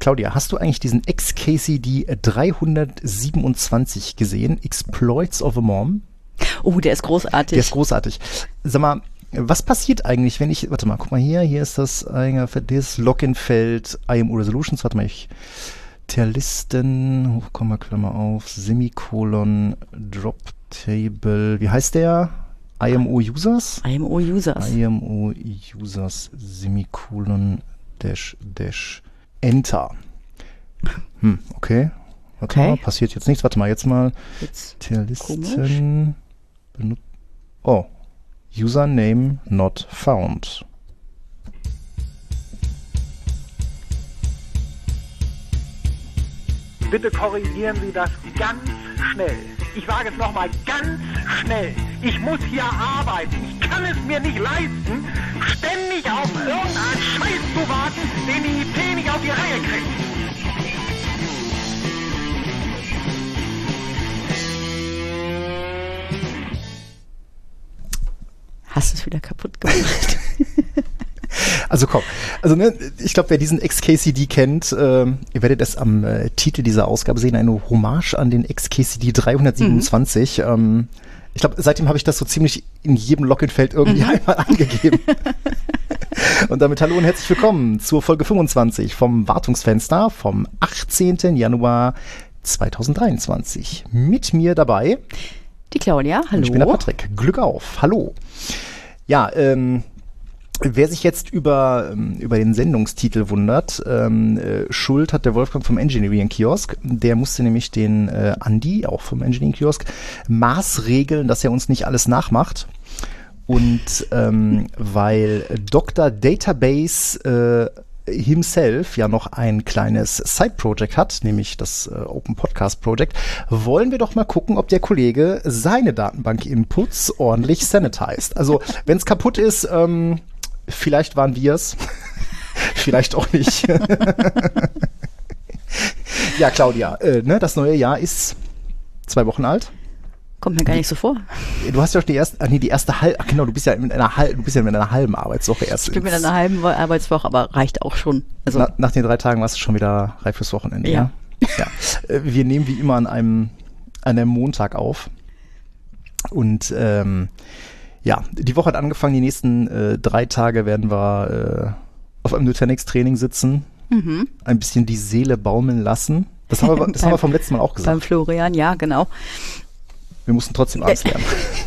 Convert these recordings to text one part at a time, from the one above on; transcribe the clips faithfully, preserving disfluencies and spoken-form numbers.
Claudia, hast du eigentlich diesen X K C D dreihundertsiebenundzwanzig gesehen? Exploits of a Mom? Oh, der ist großartig. Der ist großartig. Sag mal, was passiert eigentlich, wenn ich, warte mal, guck mal hier, hier ist das, das Login-Feld I M U Resolutions, warte mal, ich, Tier-Listen, Hochkomma, Klammer auf, Semikolon, Drop-Table, wie heißt der? I M U Users? I M U Users. I M U Users, Semikolon, Dash, Dash, Enter. Hm, okay. Warte Okay. mal, passiert jetzt nichts. Warte mal, jetzt mal. Jetzt Tier-Listen. Benut- oh. Username not found. Bitte korrigieren Sie das ganz schnell. Ich sage es nochmal, ganz schnell. Ich muss hier arbeiten. Ich kann es mir nicht leisten, ständig auf irgendeinen Scheiß zu warten, den die I T nicht auf die Reihe kriegt. Hast du es wieder kaputt gemacht? Also komm, also ne, ich glaube, wer diesen X K C D kennt, äh, ihr werdet es am äh, Titel dieser Ausgabe sehen, eine Hommage an den X K C D dreihundertsiebenundzwanzig. Mhm. Ähm, ich glaube, seitdem habe ich das so ziemlich in jedem Login-Feld irgendwie mhm. einmal angegeben. Und damit hallo und herzlich willkommen zur Folge fünfundzwanzig vom Wartungsfenster vom achtzehnten Januar zweitausenddreiundzwanzig. Mit mir dabei die Claudia, hallo. Und ich bin der Patrick. Glück auf, hallo. Ja, ähm, wer sich jetzt über, ähm, über den Sendungstitel wundert, ähm, äh, Schuld hat der Wolfgang vom Engineering Kiosk. Der musste nämlich den äh, Andi, auch vom Engineering Kiosk, maßregeln, dass er uns nicht alles nachmacht. Und ähm, weil Doktor Database äh, himself ja noch ein kleines Side-Project hat, nämlich das äh, Open Podcast Project, wollen wir doch mal gucken, ob der Kollege seine Datenbank-Inputs ordentlich sanitized. Also, wenn es kaputt ist, ähm, vielleicht waren wir es, vielleicht auch nicht. Ja, Claudia, äh, ne, das neue Jahr ist zwei Wochen alt. Kommt mir gar nicht so vor. Du hast ja auch die erste, ach nee, die erste halbe, ach genau, du bist ja mit einer halben, du bist ja mit einer halben Arbeitswoche erst. Ich bin mit einer halben Arbeitswoche, aber reicht auch schon. Also Na, nach den drei Tagen warst du schon wieder reif fürs Wochenende, ja? Ja. Ja. Wir nehmen wie immer an einem, an einem Montag auf. Und ähm, ja, die Woche hat angefangen, die nächsten äh, drei Tage werden wir äh, auf einem Nutanix-Training sitzen, mhm. ein bisschen die Seele baumeln lassen. Das haben wir, das beim, haben wir vom letzten Mal auch gesagt. Beim Florian, ja, genau. Wir mussten trotzdem alles lernen.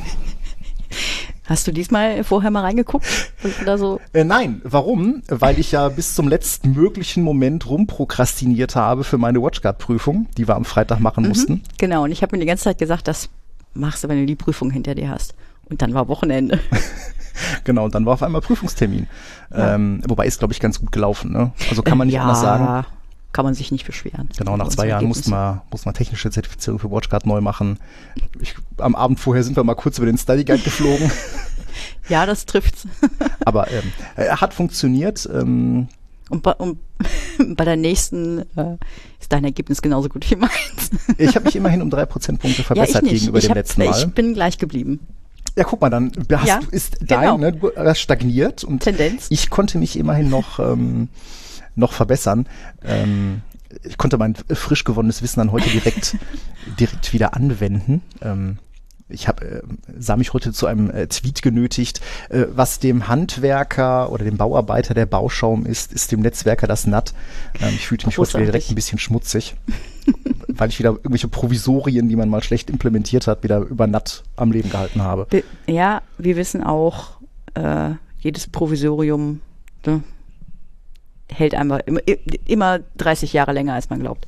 Hast du diesmal vorher mal reingeguckt? Oder so? Äh, nein, warum? Weil ich ja bis zum letzten möglichen Moment rumprokrastiniert habe für meine WatchGuard-Prüfung, die wir am Freitag machen mhm, mussten. Genau, und ich habe mir die ganze Zeit gesagt, das machst du, wenn du die Prüfung hinter dir hast. Und dann war Wochenende. Genau, und dann war auf einmal Prüfungstermin. Ja. Ähm, wobei ist, glaube ich, ganz gut gelaufen. Ne? Also kann man nicht ja. anders sagen. Kann man sich nicht beschweren. Genau, nach zwei Jahren mussten wir, mussten wir technische Zertifizierung für WatchGuard neu machen. Ich, am Abend vorher sind wir mal kurz über den Study Guide geflogen. Ja, das trifft's. Aber ähm, er hat funktioniert. Ähm, und, bei, und bei der nächsten äh, ist dein Ergebnis genauso gut wie meins. Ich habe mich immerhin um drei Prozentpunkte verbessert ja, gegenüber ich dem hab, letzten Mal. Ich bin gleich geblieben. Ja, guck mal, dann hast, ja, ist genau. dein, ne, du hast stagniert und Tendenz. Ich konnte mich immerhin noch ähm, noch verbessern. Ähm, ich konnte mein frisch gewonnenes Wissen dann heute direkt direkt wieder anwenden. Ähm, ich habe äh, sah mich heute zu einem äh, Tweet genötigt, äh, was dem Handwerker oder dem Bauarbeiter der Bauschaum ist, ist dem Netzwerker das N A T. Ähm, ich fühlte mich heute wieder direkt ein bisschen schmutzig, weil ich wieder irgendwelche Provisorien, die man mal schlecht implementiert hat, wieder über N A T am Leben gehalten habe. Ja, wir wissen auch, äh, jedes Provisorium, ne, hält einfach immer, immer dreißig Jahre länger, als man glaubt.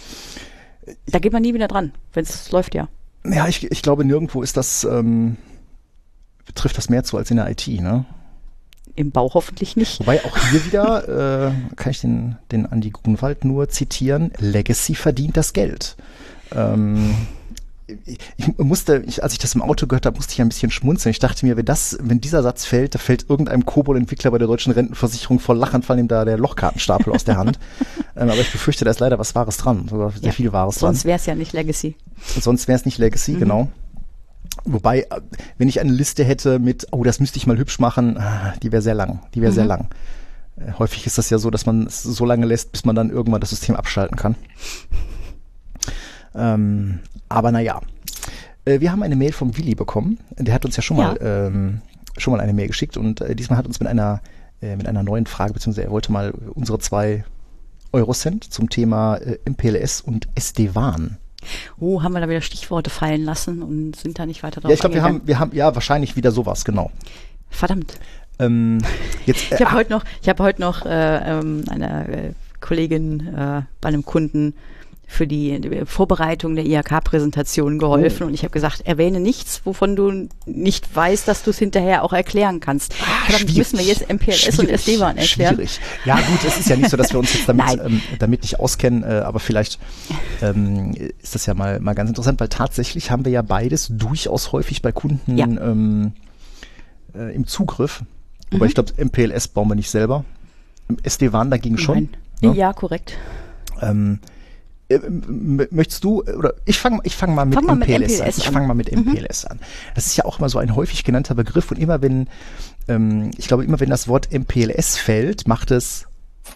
Da geht man nie wieder dran, wenn es läuft, ja. Ja, ich, ich glaube, nirgendwo ist das, ähm, trifft das mehr zu als in der I T, ne? Im Bau hoffentlich nicht. Wobei auch hier wieder, äh, kann ich den, den Andi Grunwald nur zitieren, Legacy verdient das Geld. Ähm, ich, ich musste, ich, als ich das im Auto gehört habe, musste ich ein bisschen schmunzeln. Ich dachte mir, wenn das, wenn dieser Satz fällt, da fällt irgendeinem Kobold-Entwickler bei der deutschen Rentenversicherung vor Lachen, fallen ihm da der Lochkartenstapel aus der Hand. Ähm, aber ich befürchte, da ist leider was Wahres dran, sogar sehr ja, viel Wahres dran. Sonst wäre es ja nicht Legacy. Sonst wäre es nicht Legacy, mhm. genau. Wobei, wenn ich eine Liste hätte mit, oh, das müsste ich mal hübsch machen, die wäre sehr lang, die wäre mhm. sehr lang. Äh, häufig ist das ja so, dass man es so lange lässt, bis man dann irgendwann das System abschalten kann. Ähm, aber naja, äh, wir haben eine Mail vom Willi bekommen. Der hat uns ja schon Ja. mal ähm, schon mal eine Mail geschickt und äh, diesmal hat uns mit einer äh, mit einer neuen Frage, beziehungsweise er wollte mal unsere zwei Eurocent zum Thema äh, M P L S und S D-WAN. Oh, haben wir da wieder Stichworte fallen lassen und sind da nicht weiter drauf Ja, ich glaube, wir eingegangen? haben, wir haben, ja, wahrscheinlich wieder sowas, genau. Verdammt. Ähm, jetzt, äh, Ich habe heute noch, ich habe heute noch äh, ähm, einer äh, Kollegin äh, bei einem Kunden für die, die Vorbereitung der I H K-Präsentation geholfen Oh. und ich habe gesagt, erwähne nichts, wovon du nicht weißt, dass du es hinterher auch erklären kannst. Ah, Verdammt, schwierig. müssen wir jetzt M P L S und Schwierig, S D-WAN erklären? Schwierig. Ja gut, es ist ja nicht so, dass wir uns jetzt damit, Nein. ähm, damit nicht auskennen, äh, aber vielleicht ähm, ist das ja mal, mal ganz interessant, weil tatsächlich haben wir ja beides durchaus häufig bei Kunden Ja. ähm, äh, im Zugriff. Aber Mhm. ich glaube, M P L S bauen wir nicht selber. S D-WAN dagegen schon. Nein. Ja. Ja, korrekt. Ähm, äh, m- möchtest du, oder ich fange ich fang mal mit Fang mal M mit P L S, M P L S an. Ich an. fange mal mit M P L S an. Das ist ja auch immer so ein häufig genannter Begriff und immer wenn, ähm, ich glaube, immer wenn das Wort M P L S fällt, macht es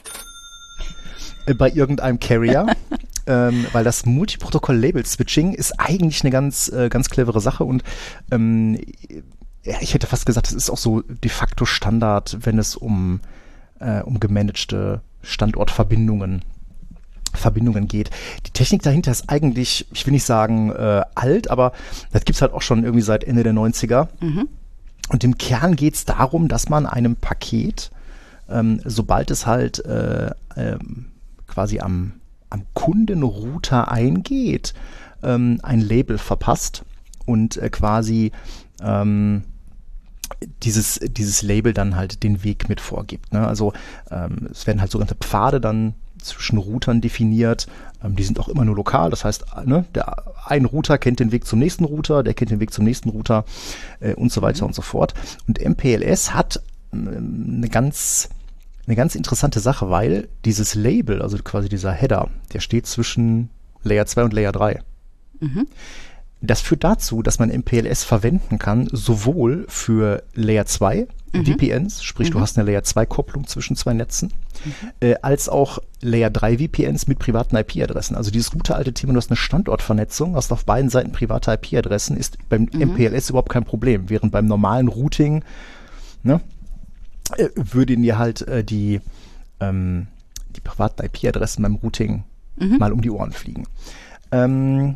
äh, bei irgendeinem Carrier, ähm, weil das Multiprotokoll-Label-Switching ist eigentlich eine ganz, äh, ganz clevere Sache und ähm, ja, ich hätte fast gesagt, es ist auch so de facto Standard, wenn es um, äh, um gemanagte Standortverbindungen Verbindungen geht. Die Technik dahinter ist eigentlich, ich will nicht sagen äh, alt, aber das gibt's halt auch schon irgendwie seit Ende der neunziger. Mhm. Und im Kern geht's darum, dass man einem Paket, ähm, sobald es halt äh, ähm, quasi am, am Kundenrouter eingeht, ähm, ein Label verpasst und äh, quasi ähm, dieses, dieses Label dann halt den Weg mit vorgibt. Ne? Also ähm, es werden halt sogenannte Pfade dann zwischen Routern definiert. Ähm, die sind auch immer nur lokal. Das heißt, ne, der ein Router kennt den Weg zum nächsten Router, der kennt den Weg zum nächsten Router äh, und so weiter und so fort. Und M P L S hat ähm, eine ganz eine ganz interessante Sache, weil dieses Label, also quasi dieser Header, der steht zwischen Layer zwei und Layer drei. Mhm. Das führt dazu, dass man M P L S verwenden kann, sowohl für Layer zwei Mhm. V P Ns, sprich du hast eine Layer zwei Kopplung zwischen zwei Netzen, äh, als auch Layer drei V P Ns mit privaten I P-Adressen. Also dieses gute alte Thema, du hast eine Standortvernetzung, hast auf beiden Seiten private I P-Adressen, ist beim M P L S überhaupt kein Problem, während beim normalen Routing, ne, äh, würden dir halt äh, die, ähm, die privaten I P-Adressen beim Routing Mhm. mal um die Ohren fliegen. Ähm,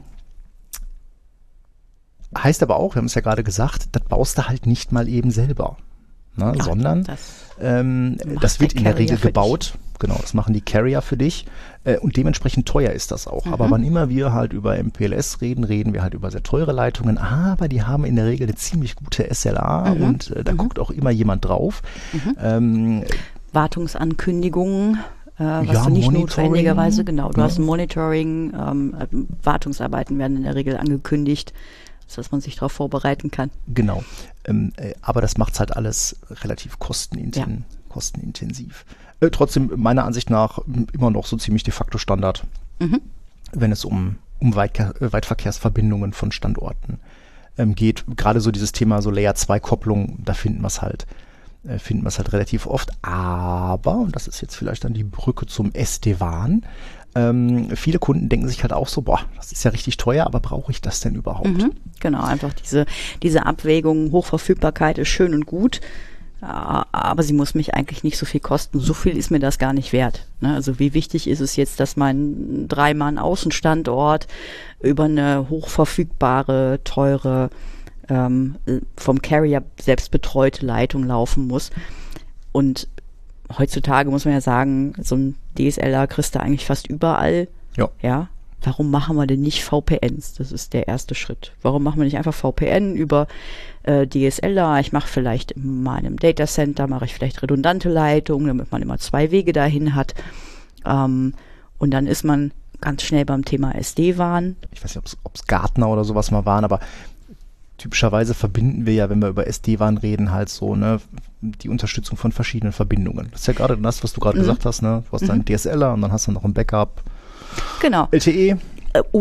heißt aber auch, wir haben es ja gerade gesagt, das baust du halt nicht mal eben selber, ne, Ja, sondern das ähm, macht das wird der in der Carrier Regel für gebaut. Genau, das machen die Carrier für dich äh, und dementsprechend teuer ist das auch. Mhm. Aber wann immer wir halt über M P L S reden, reden wir halt über sehr teure Leitungen, aber die haben in der Regel eine ziemlich gute S L A Mhm. und äh, da Mhm. guckt auch immer jemand drauf. Mhm. Ähm, Wartungsankündigungen, äh, was Ja, du nicht Monitoring. notwendigerweise, genau, du Ja. hast ein Monitoring, ähm, äh, Wartungsarbeiten werden in der Regel angekündigt, dass man sich darauf vorbereiten kann. Genau. Ähm, äh, aber das macht's halt alles relativ kosteninten kostenintensiv. Äh, trotzdem meiner Ansicht nach m, immer noch so ziemlich de facto Standard, Mhm. wenn es um, um Weitke- äh, Weitverkehrsverbindungen von Standorten ähm, geht. Gerade so dieses Thema so Layer zwei Kopplung, da finden wir es halt, äh, finden wir es halt relativ oft. Aber, und das ist jetzt vielleicht dann die Brücke zum S D-WAN, ähm, viele Kunden denken sich halt auch so, boah, das ist ja richtig teuer, aber brauche ich das denn überhaupt? Mhm. Genau, einfach diese, diese Abwägung, Hochverfügbarkeit ist schön und gut, a- aber sie muss mich eigentlich nicht so viel kosten. So viel ist mir das gar nicht wert. Ne? Also wie wichtig ist es jetzt, dass mein Drei-Mann-Außenstandort über eine hochverfügbare, teure, ähm, vom Carrier selbst betreute Leitung laufen muss. Und heutzutage muss man ja sagen, so ein D S L R kriegst du eigentlich fast überall. Ja. Ja. Warum machen wir denn nicht V P Ns? Das ist der erste Schritt. Warum machen wir nicht einfach V P N über äh, D S L R? Ich mache vielleicht in meinem Datacenter, mache ich vielleicht redundante Leitungen, damit man immer zwei Wege dahin hat. Ähm, und dann ist man ganz schnell beim Thema S D-WAN. Ich weiß nicht, ob es Gartner oder sowas mal waren, aber typischerweise verbinden wir ja, wenn wir über S D-WAN reden, halt so, ne, die Unterstützung von verschiedenen Verbindungen. Das ist ja gerade das, was du gerade Mhm. gesagt hast, ne? Du hast Mhm. deinen D S L R und dann hast du noch ein Backup. Genau. L T E. Äh, Oder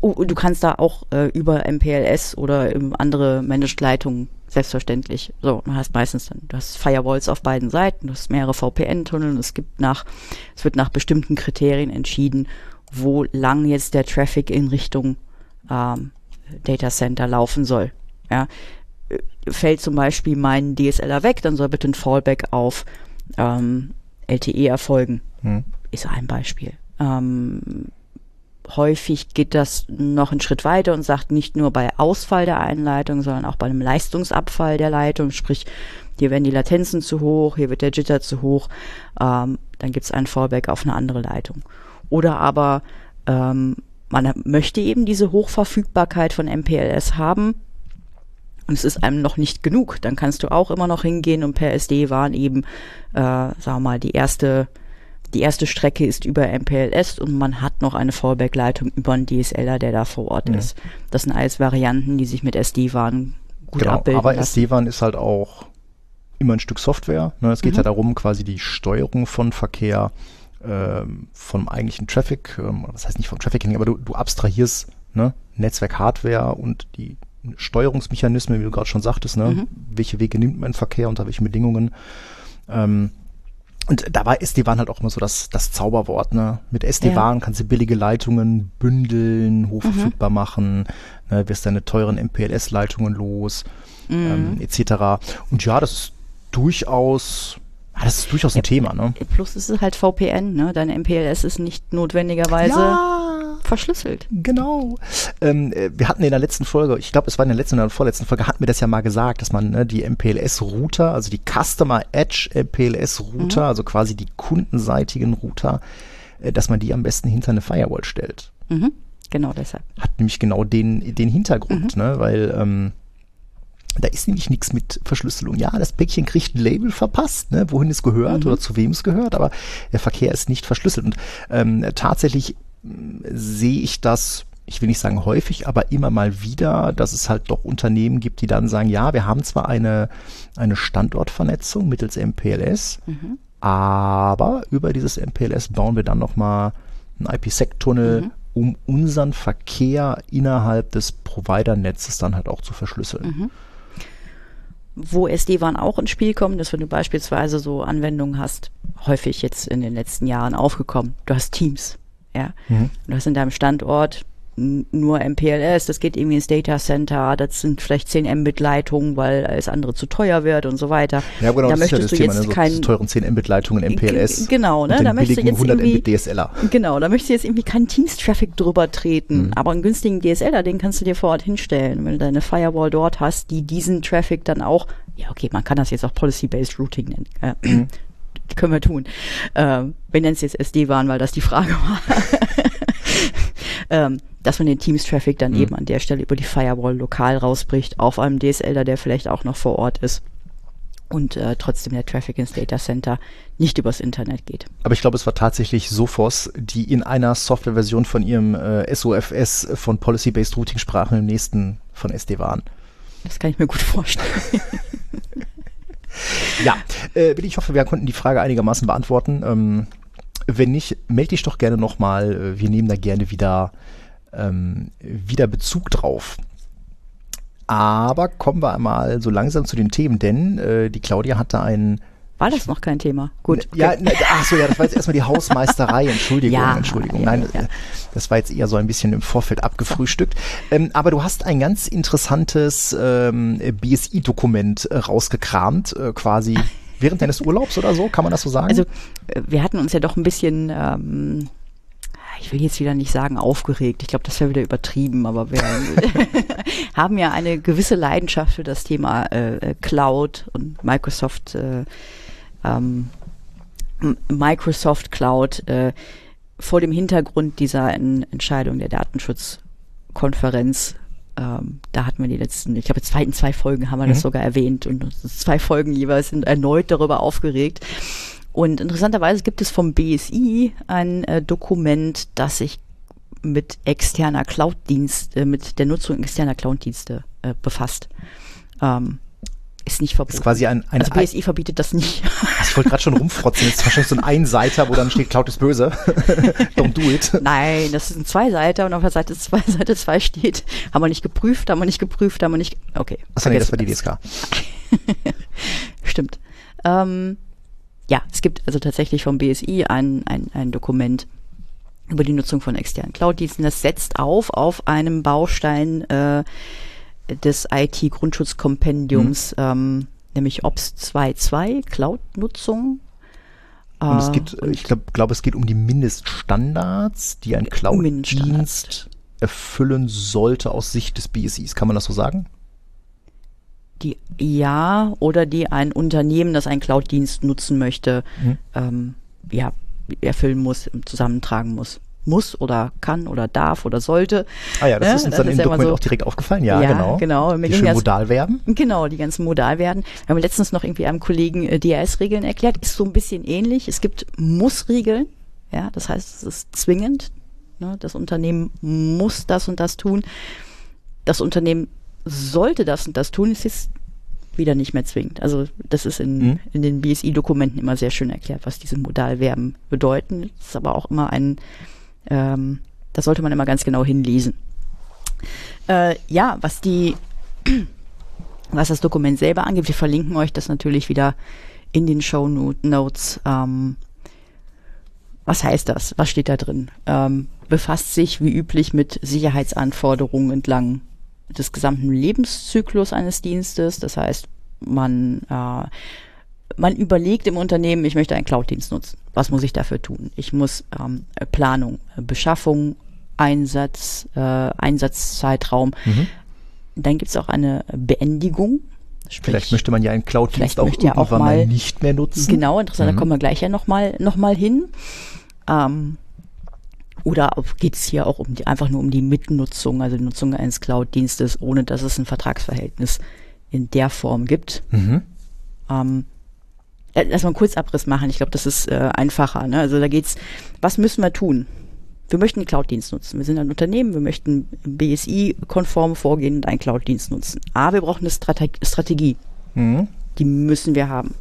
Oh, du kannst da auch äh, über M P L S oder ähm, andere Managed Leitungen, selbstverständlich. So, du hast meistens dann, du hast Firewalls auf beiden Seiten, du hast mehrere V P N-Tunnel und es gibt nach, es wird nach bestimmten Kriterien entschieden, wo lang jetzt der Traffic in Richtung ähm, Data Center laufen soll. Ja, fällt zum Beispiel mein D S L R weg, dann soll bitte ein Fallback auf ähm, L T E erfolgen. Hm. Ist ein Beispiel. Ähm, häufig geht das noch einen Schritt weiter und sagt nicht nur bei Ausfall der Einleitung, sondern auch bei einem Leistungsabfall der Leitung, sprich, hier werden die Latenzen zu hoch, hier wird der Jitter zu hoch, ähm, dann gibt es einen Fallback auf eine andere Leitung. Oder aber ähm, man möchte eben diese Hochverfügbarkeit von M P L S haben und es ist einem noch nicht genug. Dann kannst du auch immer noch hingehen und per S D-WAN eben, äh, sagen wir mal, die erste, die erste Strecke ist über M P L S und man hat noch eine Fallback-Leitung über einen D S L R, der da vor Ort mhm. ist. Das sind alles Varianten, die sich mit S D-WAN gut genau, abbilden aber lassen. S D-WAN ist halt auch immer ein Stück Software. Ne? Es geht mhm. ja darum, quasi die Steuerung von Verkehr ähm, vom eigentlichen Traffic, ähm, das heißt nicht vom Trafficking, aber du, du abstrahierst ne? Netzwerk-Hardware und die Steuerungsmechanismen, wie du gerade schon sagtest, ne? Mhm. Welche Wege nimmt man im Verkehr, unter welchen Bedingungen. Ähm, und da war S D-WAN halt auch immer so das, das Zauberwort. Ne? Mit S D-WAN ja. kannst du billige Leitungen bündeln, hochverfügbar mhm. machen, ne? Wirst deine teuren M P L S-Leitungen los, mhm. ähm, et cetera. Und ja, das ist durchaus... Das ist durchaus ein ja, Thema, ne? Plus ist es halt V P N, ne? Deine M P L S ist nicht notwendigerweise ja, verschlüsselt. Genau. Ähm, wir hatten in der letzten Folge, ich glaube, es war in der letzten oder vorletzten Folge, hatten wir das ja mal gesagt, dass man ne, die M P L S-Router, also die Customer Edge M P L S-Router, mhm. also quasi die kundenseitigen Router, äh, dass man die am besten hinter eine Firewall stellt. Mhm. Genau deshalb. Hat nämlich genau den, den Hintergrund, mhm. ne? Weil ähm, da ist nämlich nichts mit Verschlüsselung. Ja, das Päckchen kriegt ein Label verpasst, ne, wohin es gehört mhm. oder zu wem es gehört, aber der Verkehr ist nicht verschlüsselt. Und ähm, tatsächlich äh, sehe ich das, ich will nicht sagen häufig, aber immer mal wieder, dass es halt doch Unternehmen gibt, die dann sagen, ja, wir haben zwar eine, eine Standortvernetzung mittels M P L S, mhm. aber über dieses M P L S bauen wir dann nochmal einen I P sec-Tunnel, mhm. um unseren Verkehr innerhalb des Provider-Netzes dann halt auch zu verschlüsseln. Mhm. Wo S D-WAN auch ins Spiel kommt, ist, wenn du beispielsweise so Anwendungen hast, häufig jetzt in den letzten Jahren aufgekommen. Du hast Teams, ja. Mhm. Du hast in deinem Standort n- nur M P L S, das geht irgendwie ins Data Center, das sind vielleicht zehn Mbit-Leitungen, weil alles andere zu teuer wird und so weiter. Ja, genau, da das möchtest ist ja du das jetzt Thema, ne? So kein teuren zehn Mbit-Leitungen M P L S. G- genau, ne? Und Da möchtest du jetzt hundert irgendwie Mbit D S L R. Genau, da möchtest du jetzt irgendwie keinen Teams-Traffic drüber treten, mhm. aber einen günstigen D S L R, den kannst du dir vor Ort hinstellen. Und wenn du deine Firewall dort hast, die diesen Traffic dann auch, ja okay, man kann das jetzt auch Policy-Based Routing nennen. Äh, mhm. Können wir tun. Ähm, wir nennen es jetzt S D-WAN, weil das die Frage war. ähm, dass man den Teams-Traffic dann mhm. eben an der Stelle über die Firewall lokal rausbricht, auf einem D S L R, der vielleicht auch noch vor Ort ist. Und äh, trotzdem der Traffic ins Data Center nicht übers Internet geht. Aber ich glaube, es war tatsächlich Sophos, die in einer Softwareversion von ihrem äh, S O F S von Policy-Based Routing sprachen, im nächsten von S D-WAN. Das kann ich mir gut vorstellen. Ja, äh, ich hoffe, wir konnten die Frage einigermaßen beantworten. Ähm, wenn nicht, melde dich doch gerne nochmal. Wir nehmen da gerne wieder, ähm, wieder Bezug drauf. Aber kommen wir einmal so langsam zu den Themen, denn äh, die Claudia hatte einen... War das noch kein Thema? Gut. Ne, ja, ne, ach so, ja, das war jetzt erstmal die Hausmeisterei. Entschuldigung, ja, Entschuldigung. Ja, Nein, ja. das war jetzt eher so ein bisschen im Vorfeld abgefrühstückt. Ähm, aber du hast ein ganz interessantes ähm, B S I-Dokument äh, rausgekramt, äh, quasi während deines Urlaubs oder so, kann man das so sagen? Also wir hatten uns ja doch ein bisschen... Ähm ich will jetzt wieder nicht sagen aufgeregt, ich glaube, das wäre wieder übertrieben, aber wir haben ja eine gewisse Leidenschaft für das Thema äh, Cloud und Microsoft äh, ähm, Microsoft Cloud äh, vor dem Hintergrund dieser en- Entscheidung der Datenschutzkonferenz. Ähm, da hatten wir die letzten, ich glaube, in zwei, in zwei Folgen haben wir mhm. das sogar erwähnt und zwei Folgen jeweils sind erneut darüber aufgeregt. Und interessanterweise gibt es vom B S I ein äh, Dokument, das sich mit externer Cloud-Dienst, äh, mit der Nutzung externer Cloud-Dienste äh, befasst. Ähm, Ist nicht verboten. Ist quasi ein, ein also B S I verbietet das nicht. Ich wollte gerade schon rumfrotzen. Das ist wahrscheinlich so ein Einseiter, wo dann steht, Cloud ist böse. Don't do it. Nein, das ist ein Zweiseiter und auf der Seite zwei, Seite zwei steht, haben wir nicht geprüft, haben wir nicht geprüft, haben wir nicht, okay. Achso, nee, das war die D S K. Stimmt. Ähm, ja, es gibt also tatsächlich vom B S I ein, ein, ein Dokument über die Nutzung von externen Cloud-Diensten. Das setzt auf auf einem Baustein äh, des I T-Grundschutzkompendiums, mhm. ähm, nämlich O B S zwei Punkt zwei, Cloud-Nutzung. Und es geht, äh, ich glaube, glaub, es geht um die Mindeststandards, die ein Cloud-Dienst erfüllen sollte aus Sicht des B S Is. Kann man das so sagen? Die, ja, oder die ein Unternehmen, das einen Cloud-Dienst nutzen möchte, mhm. ähm, ja, erfüllen muss, zusammentragen muss. Muss oder kann oder darf oder sollte. Ah ja, das ne? ist uns das dann ist im ja Dokument so, auch direkt aufgefallen. Ja, ja genau. genau. Die schönen Modalverben. Genau, die ganzen Modalverben. Wir haben letztens noch irgendwie einem Kollegen äh, D R S-Regeln erklärt. Ist so ein bisschen ähnlich. Es gibt Muss-Regeln. Ja, das heißt, es ist zwingend. Ne? Das Unternehmen muss das und das tun. Das Unternehmen sollte das und das tun. Es ist wieder nicht mehr zwingend. Also das ist in, mhm. in den B S I-Dokumenten immer sehr schön erklärt, was diese Modalverben bedeuten. Das ist aber auch immer ein, ähm, das sollte man immer ganz genau hinlesen. Äh, ja, was die, was das Dokument selber angeht, wir verlinken euch das natürlich wieder in den Shownotes. Ähm, was heißt das? Was steht da drin? Ähm, befasst sich wie üblich mit Sicherheitsanforderungen entlang des gesamten Lebenszyklus eines Dienstes. Das heißt, man, äh, man überlegt im Unternehmen, ich möchte einen Cloud-Dienst nutzen. Was muss ich dafür tun? Ich muss ähm, Planung, Beschaffung, Einsatz, äh, Einsatzzeitraum. Mhm. Dann gibt es auch eine Beendigung. Sprich, vielleicht möchte man ja einen Cloud-Dienst auch irgendwann ja auch mal, mal nicht mehr nutzen. Genau, interessant, mhm. da kommen wir gleich ja nochmal noch mal hin. Ähm, Oder geht es hier auch um die, einfach nur um die Mitnutzung, also die Nutzung eines Cloud-Dienstes, ohne dass es ein Vertragsverhältnis in der Form gibt? Mhm. Ähm, lass mal einen Kurzabriss machen, ich glaube, das ist äh, einfacher. Ne? Also da geht's, was müssen wir tun? Wir möchten einen Cloud-Dienst nutzen. Wir sind ein Unternehmen, wir möchten B S I-konform vorgehen und einen Cloud-Dienst nutzen. Aber wir brauchen eine Strate- Strategie. Mhm. Die müssen wir haben.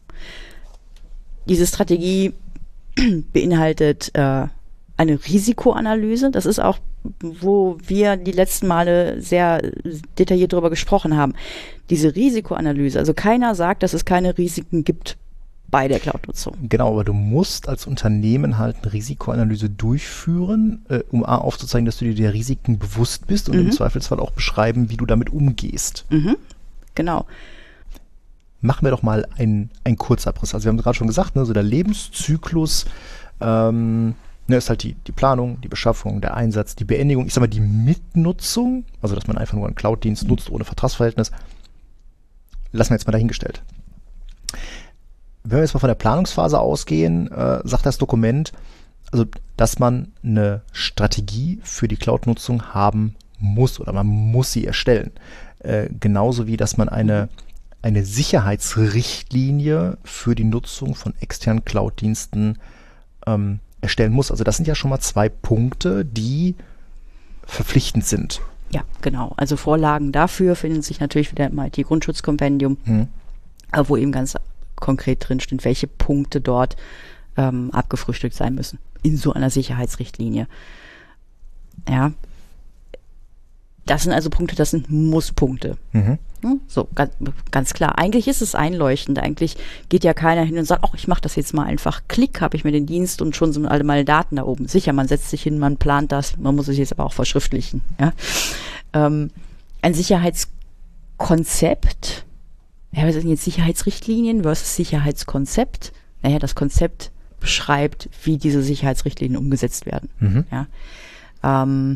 Diese Strategie beinhaltet äh, eine Risikoanalyse. Das ist auch, wo wir die letzten Male sehr detailliert darüber gesprochen haben. Diese Risikoanalyse, also keiner sagt, dass es keine Risiken gibt bei der Cloud-Nutzung. Genau, aber du musst als Unternehmen halt eine Risikoanalyse durchführen, äh, um A, aufzuzeigen, dass du dir der Risiken bewusst bist und mhm. im Zweifelsfall auch beschreiben, wie du damit umgehst. Mhm. Genau. Machen wir doch mal einen, einen Kurzabriss. Also wir haben gerade schon gesagt, ne, so der Lebenszyklus ähm, ne, ist halt die, die Planung, die Beschaffung, der Einsatz, die Beendigung, ich sag mal die Mitnutzung, also dass man einfach nur einen Cloud-Dienst nutzt ohne Vertragsverhältnis, lassen wir jetzt mal dahingestellt. Wenn wir jetzt mal von der Planungsphase ausgehen, äh, sagt das Dokument, also dass man eine Strategie für die Cloud-Nutzung haben muss oder man muss sie erstellen. Äh, genauso wie, dass man eine, eine Sicherheitsrichtlinie für die Nutzung von externen Cloud-Diensten ähm, erstellen muss. Also das sind ja schon mal zwei Punkte, die verpflichtend sind. Ja, genau. Also Vorlagen dafür finden sich natürlich wieder im I T-Grundschutzkompendium, hm. wo eben ganz konkret drinstehen, welche Punkte dort ähm, abgefrühstückt sein müssen in so einer Sicherheitsrichtlinie. Ja, das sind also Punkte, das sind Musspunkte. Mhm. So, ganz, ganz klar. Eigentlich ist es einleuchtend. Eigentlich geht ja keiner hin und sagt, ach, ich mache das jetzt mal einfach. Klick, habe ich mir den Dienst und schon sind alle meine Daten da oben. Sicher, man setzt sich hin, man plant das, man muss es jetzt aber auch verschriftlichen. Ja? Ähm, ein Sicherheitskonzept, ja, was sind jetzt Sicherheitsrichtlinien versus Sicherheitskonzept? Naja, das Konzept beschreibt, wie diese Sicherheitsrichtlinien umgesetzt werden. Mhm. Ja? Ähm,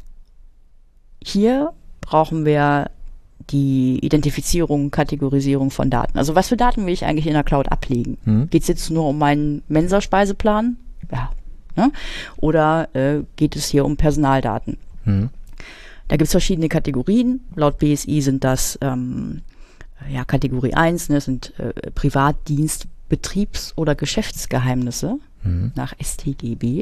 hier brauchen wir die Identifizierung, Kategorisierung von Daten. Also was für Daten will ich eigentlich in der Cloud ablegen? Mhm. Geht es jetzt nur um meinen Mensa-Speiseplan? Ja. Ne? Oder äh, geht es hier um Personaldaten? Mhm. Da gibt es verschiedene Kategorien. Laut B S I sind das ähm, ja, Kategorie eins, ne, sind äh, Privatdienst, Betriebs- oder Geschäftsgeheimnisse mhm. nach S T G B.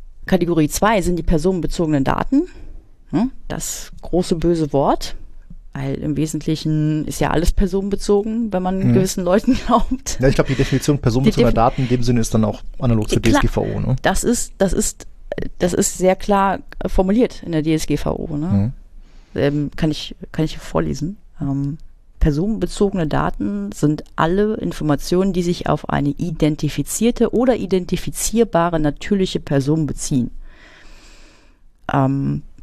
Kategorie zwei sind die personenbezogenen Daten. Das große böse Wort. Weil im Wesentlichen ist ja alles personenbezogen, wenn man Mhm. gewissen Leuten glaubt. Ja, ich glaube, die Definition personenbezogener Die Defi- Daten in dem Sinne ist dann auch analog zur Klar. D S G V O, ne? Das ist, das ist, das ist sehr klar äh, formuliert in der D S G V O. Ne? Mhm. Ähm, kann ich, kann ich vorlesen. Ähm, personenbezogene Daten sind alle Informationen, die sich auf eine identifizierte oder identifizierbare natürliche Person beziehen. Ähm,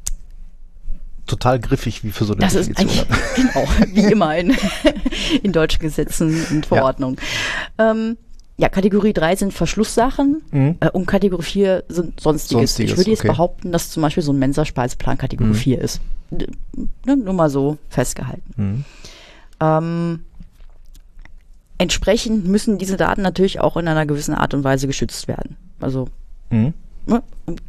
Total griffig wie für so eine Das ist Definition. eigentlich, genau, wie immer in, in deutschen Gesetzen und Verordnungen. Ja, ähm, ja Kategorie drei sind Verschlusssachen Mhm. äh, und Kategorie vier sind Sonstiges. Sonstiges, Ich würde jetzt okay. behaupten, dass zum Beispiel so ein Mensa-Speiseplan Kategorie Mhm. vier ist. D- Ne, nur mal so festgehalten. Mhm. Ähm, entsprechend müssen diese Daten natürlich auch in einer gewissen Art und Weise geschützt werden. Also Mhm. ne,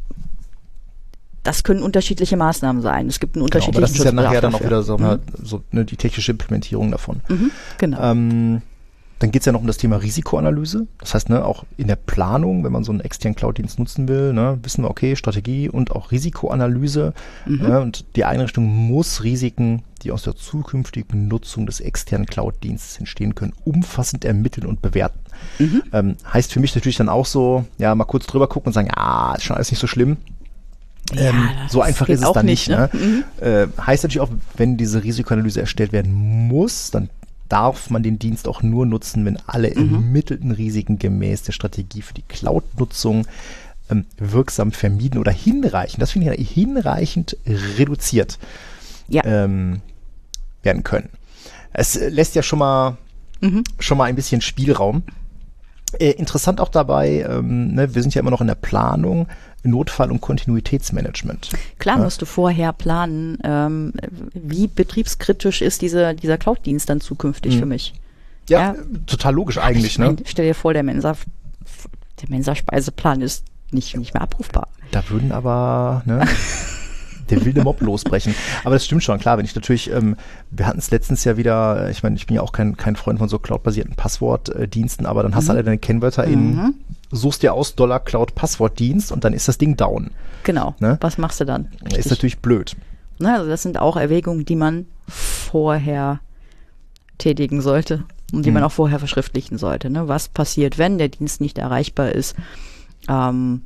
das können unterschiedliche Maßnahmen sein. Es gibt einen Genau, aber unterschiedlichen das ist ja Schutzbedarf nachher dann auch dafür. wieder so, Mhm. eine, so ne, die technische Implementierung davon. Mhm, genau. Ähm, dann geht es ja noch um das Thema Risikoanalyse. Das heißt, ne, auch in der Planung, wenn man so einen externen Cloud-Dienst nutzen will, ne, wissen wir, okay, Strategie und auch Risikoanalyse. Mhm. Ne, und die Einrichtung muss Risiken, die aus der zukünftigen Nutzung des externen Cloud-Dienstes entstehen können, umfassend ermitteln und bewerten. Mhm. Ähm, heißt für mich natürlich dann auch so, ja, mal kurz drüber gucken und sagen, ja, ist schon alles nicht so schlimm. Ja, Ähm, das so einfach geht ist es auch dann nicht. nicht, Ne? ne? Äh, heißt natürlich auch, wenn diese Risikoanalyse erstellt werden muss, dann darf man den Dienst auch nur nutzen, wenn alle Mhm. ermittelten Risiken gemäß der Strategie für die Cloud-Nutzung ähm, wirksam vermieden oder hinreichend, das finde ich ja hinreichend reduziert Ja. ähm, werden können. Es äh, lässt ja schon mal, Mhm. schon mal ein bisschen Spielraum. Äh, interessant auch dabei, ähm, ne, wir sind ja immer noch in der Planung, Notfall- und Kontinuitätsmanagement. Klar Ja. musst du vorher planen, ähm, wie betriebskritisch ist dieser, dieser Cloud-Dienst dann zukünftig Mhm. für mich. Ja, Ja. äh, total logisch eigentlich, Ich ne? mein, stell dir vor, der Mensa, der Mensa-Speiseplan ist nicht, nicht mehr abrufbar. Da würden aber, ne, der wilde Mob losbrechen. Aber das stimmt schon, klar, wenn ich natürlich, ähm, wir hatten es letztens ja wieder, äh, ich meine, ich bin ja auch kein, kein Freund von so cloud-basierten Passwortdiensten, aber dann hast du alle deine Kennwörter in, Mhm. suchst dir aus Dollar Cloud Passwortdienst und dann ist das Ding down. Genau. Ne? Was machst du dann? Ist natürlich blöd. Ne, also das sind auch Erwägungen, die man vorher tätigen sollte und die Mhm. man auch vorher verschriftlichen sollte. Ne? Was passiert, wenn der Dienst nicht erreichbar ist? Ähm,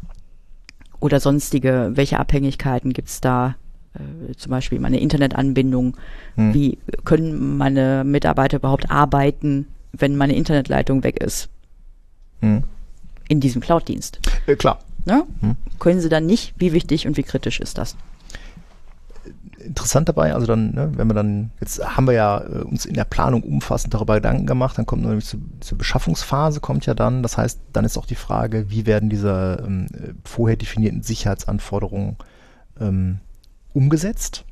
oder sonstige, welche Abhängigkeiten gibt es da? Äh, zum Beispiel meine Internetanbindung. Mhm. Wie können meine Mitarbeiter überhaupt arbeiten, wenn meine Internetleitung weg ist Mhm. in diesem Cloud-Dienst? Äh, klar. Ne? Mhm. Können sie dann nicht? Wie wichtig und wie kritisch ist das? Interessant dabei, also dann, ne, wenn wir dann, jetzt haben wir ja äh, uns in der Planung umfassend darüber Gedanken gemacht, dann kommt nämlich zu, zur Beschaffungsphase, kommt ja dann, das heißt, dann ist auch die Frage, wie werden diese ähm, äh, vorher definierten Sicherheitsanforderungen ähm, umgesetzt?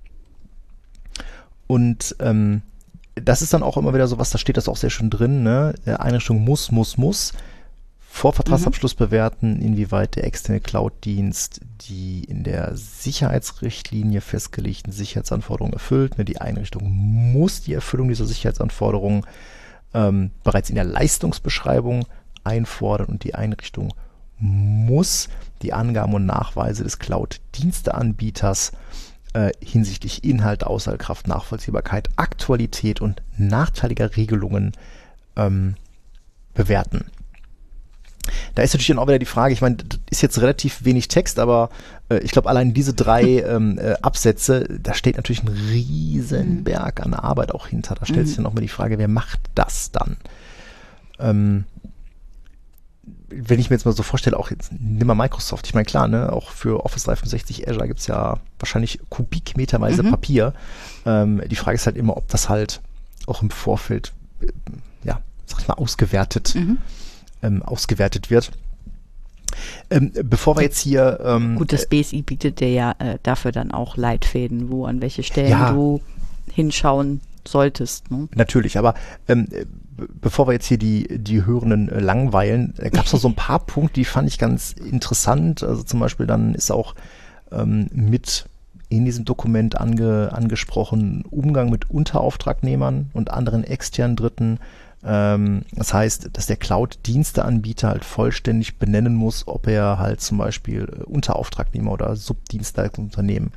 Und ähm, das ist dann auch immer wieder so was, da steht das auch sehr schön drin, ne? Einrichtung muss, muss, muss. Vor Vertragsabschluss bewerten, inwieweit der externe Cloud-Dienst die in der Sicherheitsrichtlinie festgelegten Sicherheitsanforderungen erfüllt. Ne, die Einrichtung muss die Erfüllung dieser Sicherheitsanforderungen ähm, bereits in der Leistungsbeschreibung einfordern und die Einrichtung muss die Angaben und Nachweise des Cloud-Diensteanbieters äh, hinsichtlich Inhalt, Aussagekraft, Nachvollziehbarkeit, Aktualität und nachteiliger Regelungen ähm, bewerten. Da ist natürlich dann auch wieder die Frage, ich meine, das ist jetzt relativ wenig Text, aber äh, ich glaube, allein diese drei ähm, äh, Absätze, da steht natürlich ein riesen Mhm. Berg an Arbeit auch hinter. Da stellt Mhm. sich dann auch mal die Frage, wer macht das dann? Ähm, wenn ich mir jetzt mal so vorstelle, auch jetzt, nimm mal Microsoft, ich meine, klar, ne, auch für Office dreihundertfünfundsechzig Azure gibt es ja wahrscheinlich kubikmeterweise Mhm. Papier. Ähm, die Frage ist halt immer, ob das halt auch im Vorfeld, äh, ja, sag ich mal, ausgewertet Mhm. ähm, ausgewertet wird. Ähm, bevor wir jetzt hier ähm, Gut, das B S I bietet dir ja äh, dafür dann auch Leitfäden, wo an welche Stellen Ja. du hinschauen solltest. Ne? natürlich, aber ähm, äh, b- bevor wir jetzt hier die die Hörenden äh, langweilen, äh, gab es noch so ein paar Punkte, die fand ich ganz interessant. Also zum Beispiel dann ist auch ähm, mit in diesem Dokument ange, angesprochen Umgang mit Unterauftragnehmern und anderen externen Dritten. Ähm, das heißt, dass der Cloud-Diensteanbieter halt vollständig benennen muss, ob er halt zum Beispiel äh, Unterauftragnehmer oder Subdienstleistungsunternehmen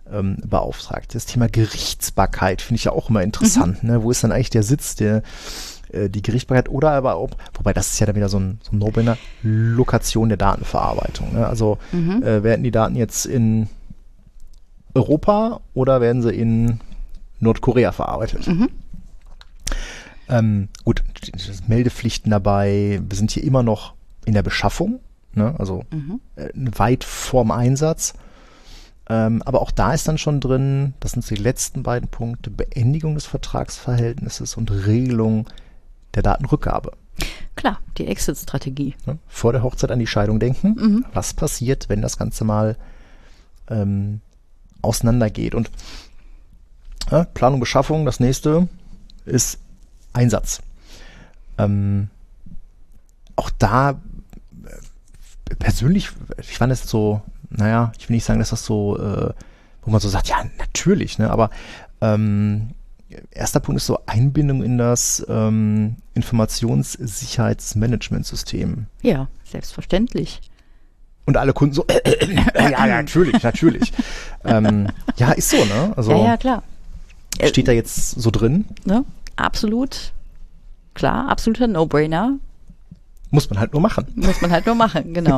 ähm, beauftragt. Das Thema Gerichtsbarkeit finde ich ja auch immer interessant. Mhm. Ne? Wo ist dann eigentlich der Sitz, der äh, die Gerichtsbarkeit oder aber auch, wobei das ist ja dann wieder so ein, so ein No-Brainer, Lokation der Datenverarbeitung. Ne? Also mhm. äh, werden die Daten jetzt in Europa oder werden sie in Nordkorea verarbeitet? Mhm. Ähm, gut, Meldepflichten dabei, wir sind hier immer noch in der Beschaffung, ne? Also mhm. äh, weit vorm Einsatz. Ähm, aber auch da ist dann schon drin, das sind die letzten beiden Punkte, Beendigung des Vertragsverhältnisses und Regelung der Datenrückgabe. Klar, die Exit-Strategie. Ne? Vor der Hochzeit an die Scheidung denken. Mhm. Was passiert, wenn das Ganze mal ähm, auseinandergeht? Und äh, Planung, Beschaffung, das nächste ist Einsatz. Ähm, auch da äh, persönlich, ich fand es so, naja, ich will nicht sagen, dass das so, äh, wo man so sagt, ja, natürlich, ne, aber ähm, erster Punkt ist so Einbindung in das ähm, Informationssicherheitsmanagementsystem. Ja, selbstverständlich. Und alle Kunden so, äh, äh, äh, ja, natürlich, natürlich. ähm, ja, ist so, ne? Also, ja, ja, klar. Steht da jetzt so drin? Ne? Absolut. Klar, absoluter No-Brainer. Muss man halt nur machen. Muss man halt nur machen, genau.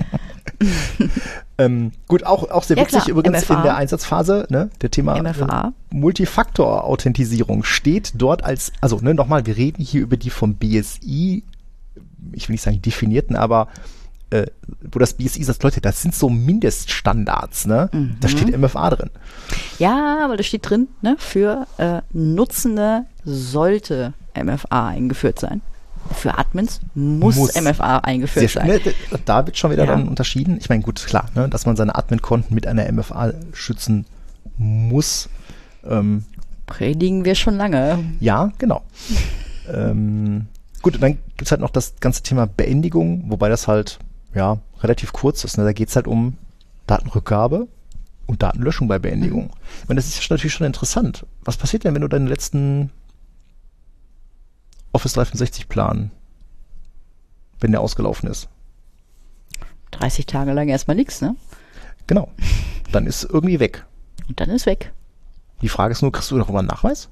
ähm, gut, auch, auch sehr ja, witzig klar. übrigens M F A. in der Einsatzphase, ne, der Thema M F A. Äh, Multifaktor-Authentisierung steht dort als, also ne, nochmal, wir reden hier über die vom B S I, ich will nicht sagen definierten, aber äh, wo das B S I sagt, Leute, das sind so Mindeststandards, ne? Mhm. Da steht M F A drin. Ja, aber da steht drin, ne, für äh, Nutzende sollte M F A eingeführt sein. Für Admins muss, muss. M F A eingeführt Sehr, sein. Ne, da wird schon wieder ja. dann unterschieden. Ich meine, gut, klar, ne, dass man seine Admin-Konten mit einer M F A schützen muss. Ähm, Predigen wir schon lange. Ja, genau. ähm, gut, und dann gibt es halt noch das ganze Thema Beendigung, wobei das halt ja relativ kurz ist. Ne? Da geht es halt um Datenrückgabe und Datenlöschung bei Beendigung. Mhm. Ich meine, das ist natürlich schon interessant. Was passiert denn, wenn du deinen letzten Office dreihundertfünfundsechzig Plan, wenn der ausgelaufen ist? dreißig Tage lang erstmal nichts, ne? Genau. Dann ist irgendwie weg. Und dann ist weg. Die Frage ist nur, kriegst du darüber einen Nachweis?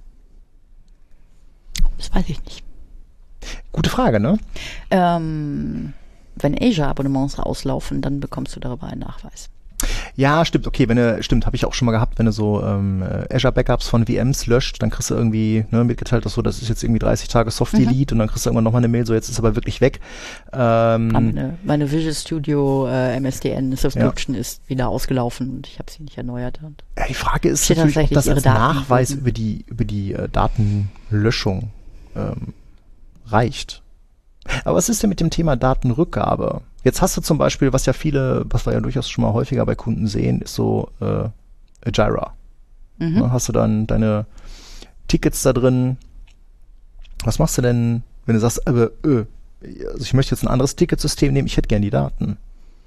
Das weiß ich nicht. Gute Frage, ne? Ähm, wenn Azure-Abonnements auslaufen, dann bekommst du darüber einen Nachweis. Ja, stimmt, okay, wenn du, stimmt, habe ich auch schon mal gehabt, wenn du so ähm, Azure-Backups von V Ms löscht, dann kriegst du irgendwie ne, mitgeteilt, dass so, das ist jetzt irgendwie dreißig Tage Soft-Delete mhm. und dann kriegst du irgendwann nochmal eine Mail, so jetzt ist aber wirklich weg. Ähm, meine, meine Visual Studio äh, M S D N-Subscription ja. ist wieder ausgelaufen und ich habe sie nicht erneuert. Und ja, die Frage ist natürlich, ob das als Daten Nachweis über die, über die äh, Datenlöschung ähm, reicht. Aber was ist denn mit dem Thema Datenrückgabe? Jetzt hast du zum Beispiel, was ja viele, was wir ja durchaus schon mal häufiger bei Kunden sehen, ist so äh, Jira. Mhm. Da hast du dann deine Tickets da drin. Was machst du denn, wenn du sagst, äh, äh, also ich möchte jetzt ein anderes Ticketsystem nehmen, ich hätte gern die Daten?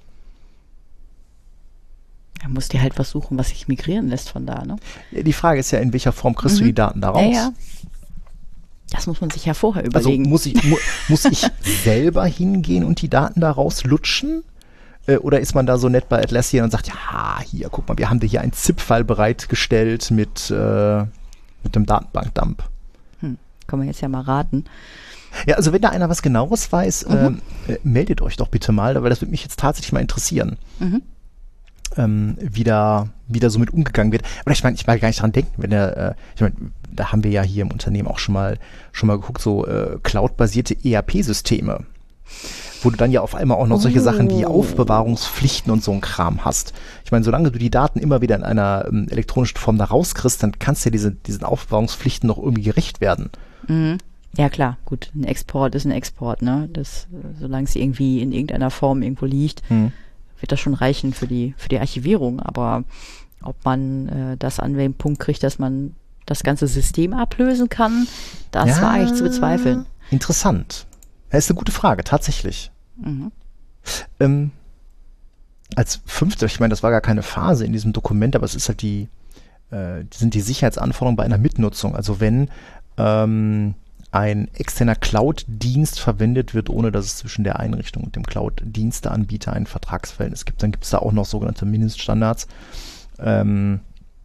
Da musst dir halt was suchen, was sich migrieren lässt von da, ne? Ja, die Frage ist ja, in welcher Form kriegst mhm. du die Daten da raus? Ja, ja. Das muss man sich ja vorher überlegen. Also muss ich, mu- muss ich selber hingehen und die Daten da rauslutschen? Äh, oder ist man da so nett bei Atlassian und sagt, ja, hier, guck mal, wir haben dir hier ein ZIP-File bereitgestellt mit, äh, mit einem Datenbankdump. Hm, kann man jetzt ja mal raten. Ja, also wenn da einer was Genaues weiß, mhm. äh, meldet euch doch bitte mal, weil das würde mich jetzt tatsächlich mal interessieren. Mhm. Ähm, wie, da, wie da so mit umgegangen wird. Aber ich meine, ich mag gar nicht dran denken, wenn der, äh, ich meine, da haben wir ja hier im Unternehmen auch schon mal schon mal geguckt, so äh, cloud-basierte E R P-Systeme, wo du dann ja auf einmal auch noch oh. solche Sachen wie Aufbewahrungspflichten und so ein Kram hast. Ich meine, solange du die Daten immer wieder in einer ähm, elektronischen Form da rauskriegst, dann kannst du ja diese, diesen Aufbewahrungspflichten noch irgendwie gerecht werden. Mhm. Ja klar, gut, ein Export ist ein Export, ne? Das, solange es irgendwie in irgendeiner Form irgendwo liegt, mhm. wird das schon reichen für die für die Archivierung. Aber ob man äh, das an den Punkt kriegt, dass man das ganze System ablösen kann, das ja, war eigentlich zu bezweifeln. Interessant. Das ist eine gute Frage, tatsächlich. Mhm. Ähm, als fünfte, ich meine, das war gar keine Phase in diesem Dokument, aber es ist halt die, äh, sind die Sicherheitsanforderungen bei einer Mitnutzung. Also wenn ähm, ein externer Cloud-Dienst verwendet wird, ohne dass es zwischen der Einrichtung und dem Cloud-Diensteanbieter ein Vertragsverhältnis gibt, dann gibt es da auch noch sogenannte Mindeststandards. Ähm,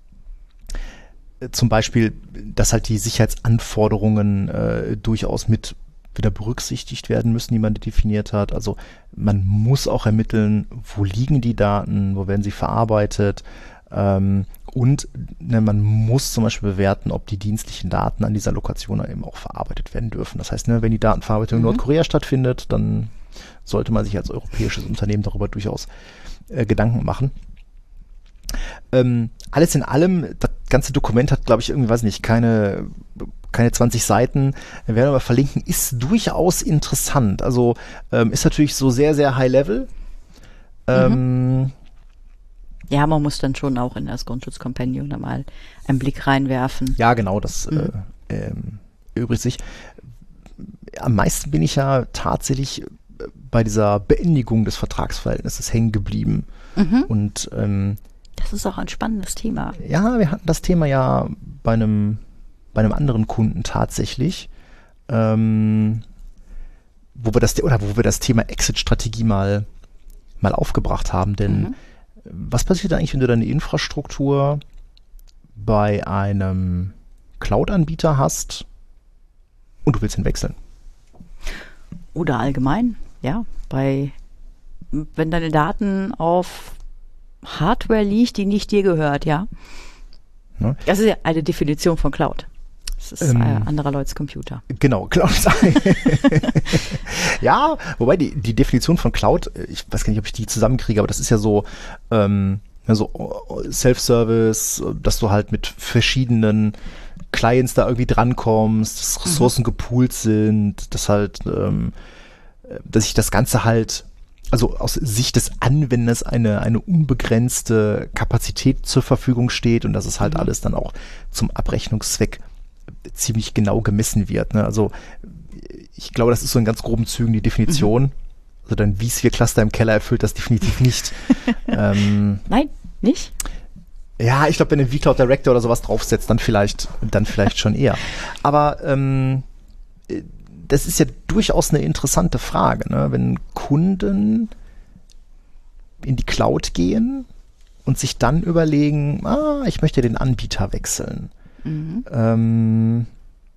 zum Beispiel, dass halt die Sicherheitsanforderungen äh, durchaus mit wieder berücksichtigt werden müssen, die man definiert hat. Also man muss auch ermitteln, wo liegen die Daten, wo werden sie verarbeitet, ähm, und ne, man muss zum Beispiel bewerten, ob die dienstlichen Daten an dieser Lokation eben auch verarbeitet werden dürfen. Das heißt, ne, wenn die Datenverarbeitung mhm. in Nordkorea stattfindet, dann sollte man sich als europäisches Unternehmen darüber durchaus äh, Gedanken machen. Ähm, alles in allem, das ganze Dokument hat, glaube ich, irgendwie, weiß nicht, keine, keine zwanzig Seiten. Wir werden aber verlinken, ist durchaus interessant. Also ähm, ist natürlich so sehr, sehr high level. Ähm, mhm. Ja, man muss dann schon auch in das Grundschutzkompendium da mal einen Blick reinwerfen. Ja, genau, das mhm. äh, ähm, übrigens sich. Am meisten bin ich ja tatsächlich bei dieser Beendigung des Vertragsverhältnisses hängen geblieben. Mhm. Und ähm, das ist auch ein spannendes Thema. Ja, wir hatten das Thema ja bei einem, bei einem anderen Kunden tatsächlich, ähm, wo wir das, oder wo wir das Thema Exit-Strategie mal, mal aufgebracht haben. Denn mhm. was passiert eigentlich, wenn du deine Infrastruktur bei einem Cloud-Anbieter hast und du willst ihn wechseln? Oder allgemein, ja, bei, wenn deine Daten auf Hardware liegt, die nicht dir gehört, ja. Ne? Das ist ja eine Definition von Cloud. Das ist ähm, ein anderer Leute's Computer. Genau, Cloud. Ja, wobei die, die Definition von Cloud, ich weiß gar nicht, ob ich die zusammenkriege, aber das ist ja so, ähm, so Self-Service, dass du halt mit verschiedenen Clients da irgendwie drankommst, dass Ressourcen mhm. gepoolt sind, dass halt, ähm, dass sich das Ganze halt, also aus Sicht des Anwenders eine, eine unbegrenzte Kapazität zur Verfügung steht und dass es halt mhm. alles dann auch zum Abrechnungszweck ziemlich genau gemessen wird. Ne? Also ich glaube, das ist so in ganz groben Zügen die Definition. Mhm. Also dein vSphere-Cluster im Keller erfüllt das definitiv nicht. ähm, Nein, nicht? Ja, ich glaube, wenn du einen vCloud Director oder sowas draufsetzt, dann vielleicht, dann vielleicht schon eher. Aber ähm, das ist ja durchaus eine interessante Frage, ne? Wenn Kunden in die Cloud gehen und sich dann überlegen, ah, ich möchte den Anbieter wechseln. Mhm. Ähm,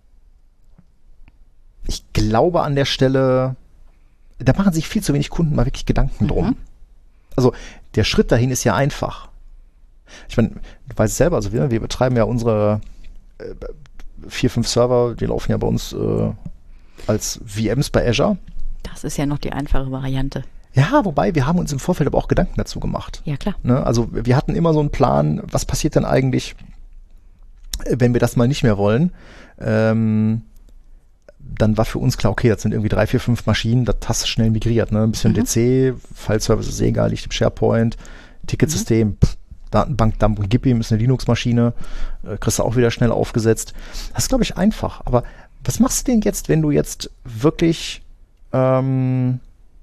ich glaube an der Stelle, da machen sich viel zu wenig Kunden mal wirklich Gedanken drum. Mhm. Also der Schritt dahin ist ja einfach. Ich meine, du weißt es selber, also wir, wir betreiben ja unsere äh, vier, fünf Server, die laufen ja bei uns äh, als V Ms bei Azure. Das ist ja noch die einfache Variante. Ja, wobei, wir haben uns im Vorfeld aber auch Gedanken dazu gemacht. Ja, klar. Ne? Also wir hatten immer so einen Plan, was passiert denn eigentlich, wenn wir das mal nicht mehr wollen. Ähm, dann war für uns klar, okay, das sind irgendwie drei, vier, fünf Maschinen, das hast du schnell migriert. Ne? Ein bisschen mhm. D C, File-Service ist eh egal, liegt im SharePoint, Ticketsystem, mhm. pff, Datenbank, Dump und Gib ihm ist eine Linux-Maschine, äh, kriegst du auch wieder schnell aufgesetzt. Das ist, glaube ich, einfach. Aber was machst du denn jetzt, wenn du jetzt wirklich ähm,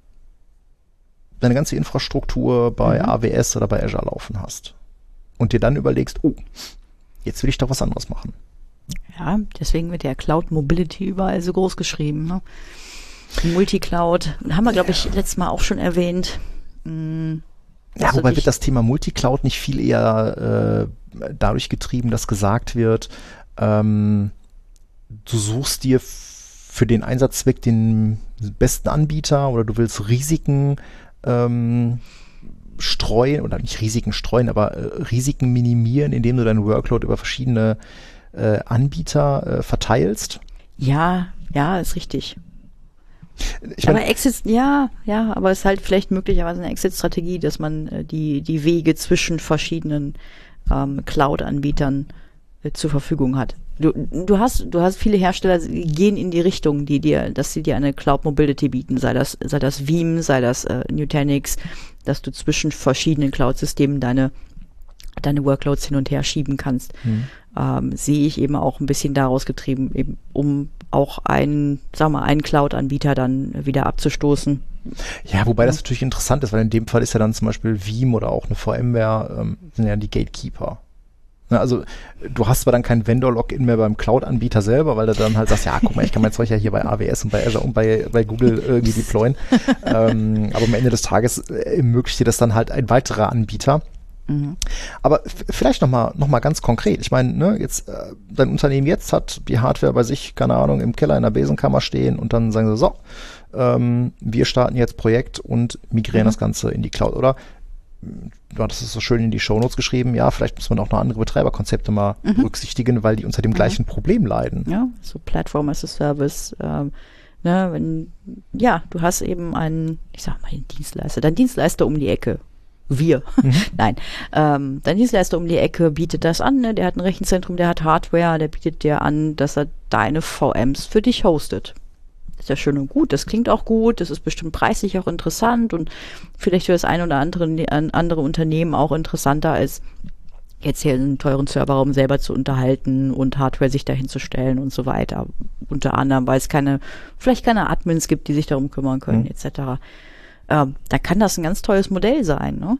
deine ganze Infrastruktur bei mhm. A W S oder bei Azure laufen hast und dir dann überlegst, oh, jetzt will ich doch was anderes machen. Ja, deswegen wird ja Cloud Mobility überall so groß geschrieben. Ne? Multicloud, haben wir, glaube ich, letztes Mal auch schon erwähnt. Hm, ja, wobei wird das Thema Multicloud nicht viel eher äh, dadurch getrieben, dass gesagt wird, ähm, du suchst dir für den Einsatzzweck den besten Anbieter oder du willst Risiken ähm, streuen, oder nicht Risiken streuen, aber äh, Risiken minimieren, indem du deinen Workload über verschiedene äh, Anbieter äh, verteilst. Ja, ja, ist richtig. Ich mein, aber Exit, ja, ja, aber es ist halt vielleicht möglicherweise eine Exit-Strategie, dass man äh, die, die Wege zwischen verschiedenen ähm, Cloud-Anbietern äh, zur Verfügung hat. Du, du hast, du hast viele Hersteller, die gehen in die Richtung, die dir, dass sie dir eine Cloud Mobility bieten, sei das, sei das Veeam, sei das äh, Nutanix, dass du zwischen verschiedenen Cloud-Systemen deine, deine Workloads hin und her schieben kannst. Mhm. Ähm, sehe ich eben auch ein bisschen daraus getrieben, eben um auch einen, sagen wir mal, einen Cloud-Anbieter dann wieder abzustoßen. Ja, wobei ja. das natürlich interessant ist, weil in dem Fall ist ja dann zum Beispiel Veeam oder auch eine VMware, ähm, sind ja die Gatekeeper. Na, also du hast zwar dann kein Vendor-Login mehr beim Cloud-Anbieter selber, weil du dann halt sagst, ja, guck mal, ich kann mein Zeug ja hier bei A W S und bei Azure und bei, bei Google irgendwie deployen. ähm, aber am Ende des Tages ermöglicht dir das dann halt ein weiterer Anbieter. Mhm. Aber f- vielleicht nochmal noch mal ganz konkret. Ich meine, ne, jetzt äh, dein Unternehmen jetzt hat die Hardware bei sich, keine Ahnung, im Keller in der Besenkammer stehen und dann sagen sie, so, ähm, wir starten jetzt Projekt und migrieren Mhm. das Ganze in die Cloud. Oder, du hattest es so schön in die Shownotes geschrieben, ja, vielleicht muss man auch noch andere Betreiberkonzepte mal Mhm. berücksichtigen, weil die unter dem gleichen Problem leiden. Ja, so Platform as a Service. Ähm, ne, wenn, ja, du hast eben einen, ich sag mal, einen Dienstleister, dein Dienstleister um die Ecke. Wir. Mhm. Nein. Ähm, dein Dienstleister um die Ecke bietet das an, ne? Der hat ein Rechenzentrum, der hat Hardware, der bietet dir an, dass er deine V Ms für dich hostet. Ist ja schön und gut, das klingt auch gut, das ist bestimmt preislich auch interessant und vielleicht für das ein oder andere, ein andere Unternehmen auch interessanter als jetzt hier einen teuren Serverraum selber zu unterhalten und Hardware sich dahin zu stellen und so weiter. Unter anderem, weil es keine, vielleicht keine Admins gibt, die sich darum kümmern können, Mhm. et cetera. Ähm, da kann das ein ganz tolles Modell sein. Ne?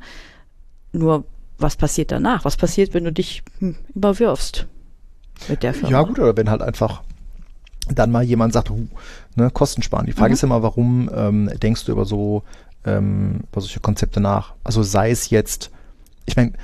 Nur, was passiert danach? Was passiert, wenn du dich hm, überwirfst mit der Firma? Ja gut, oder wenn halt einfach dann mal jemand sagt, uh, ne, Kosten sparen. Die Frage Mhm. ist immer, warum ähm, denkst du über so ähm, über solche Konzepte nach? Also sei es jetzt, ich meine,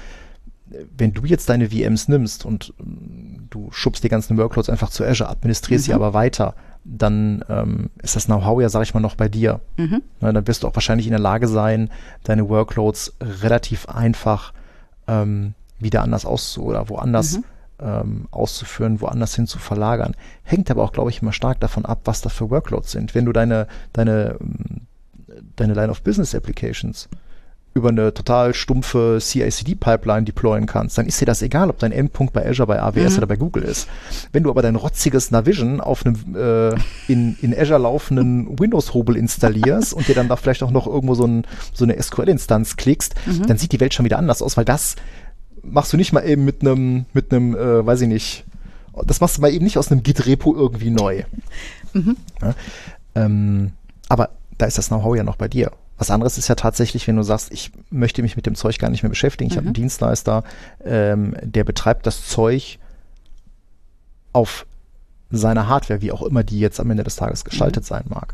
wenn du jetzt deine V Ms nimmst und ähm, du schubst die ganzen Workloads einfach zu Azure, administrierst sie Mhm. aber weiter, dann ähm, ist das Know-how ja, sag ich mal, noch bei dir. Mhm. Na, dann wirst du auch wahrscheinlich in der Lage sein, deine Workloads relativ einfach ähm, wieder anders auszu- oder woanders Mhm. ähm, auszuführen, woanders hin zu verlagern. Hängt aber auch, glaube ich, immer stark davon ab, was da für Workloads sind. Wenn du deine, deine, ähm, deine Line of Business Applications über eine total stumpfe C I C D-Pipeline deployen kannst, dann ist dir das egal, ob dein Endpunkt bei Azure, bei A W S Mhm. oder bei Google ist. Wenn du aber dein rotziges Navision auf einem äh, in, in Azure laufenden Windows-Hobel installierst und dir dann da vielleicht auch noch irgendwo so, ein, so eine S Q L-Instanz klickst, Mhm. dann sieht die Welt schon wieder anders aus, weil das machst du nicht mal eben mit einem, mit einem, äh, weiß ich nicht, das machst du mal eben nicht aus einem Git-Repo irgendwie neu. Mhm. Ja? Ähm, aber da ist das Know-how ja noch bei dir. Was anderes ist ja tatsächlich, wenn du sagst, ich möchte mich mit dem Zeug gar nicht mehr beschäftigen. Ich Mhm. habe einen Dienstleister, ähm, der betreibt das Zeug auf seiner Hardware, wie auch immer die jetzt am Ende des Tages gestaltet Mhm. sein mag.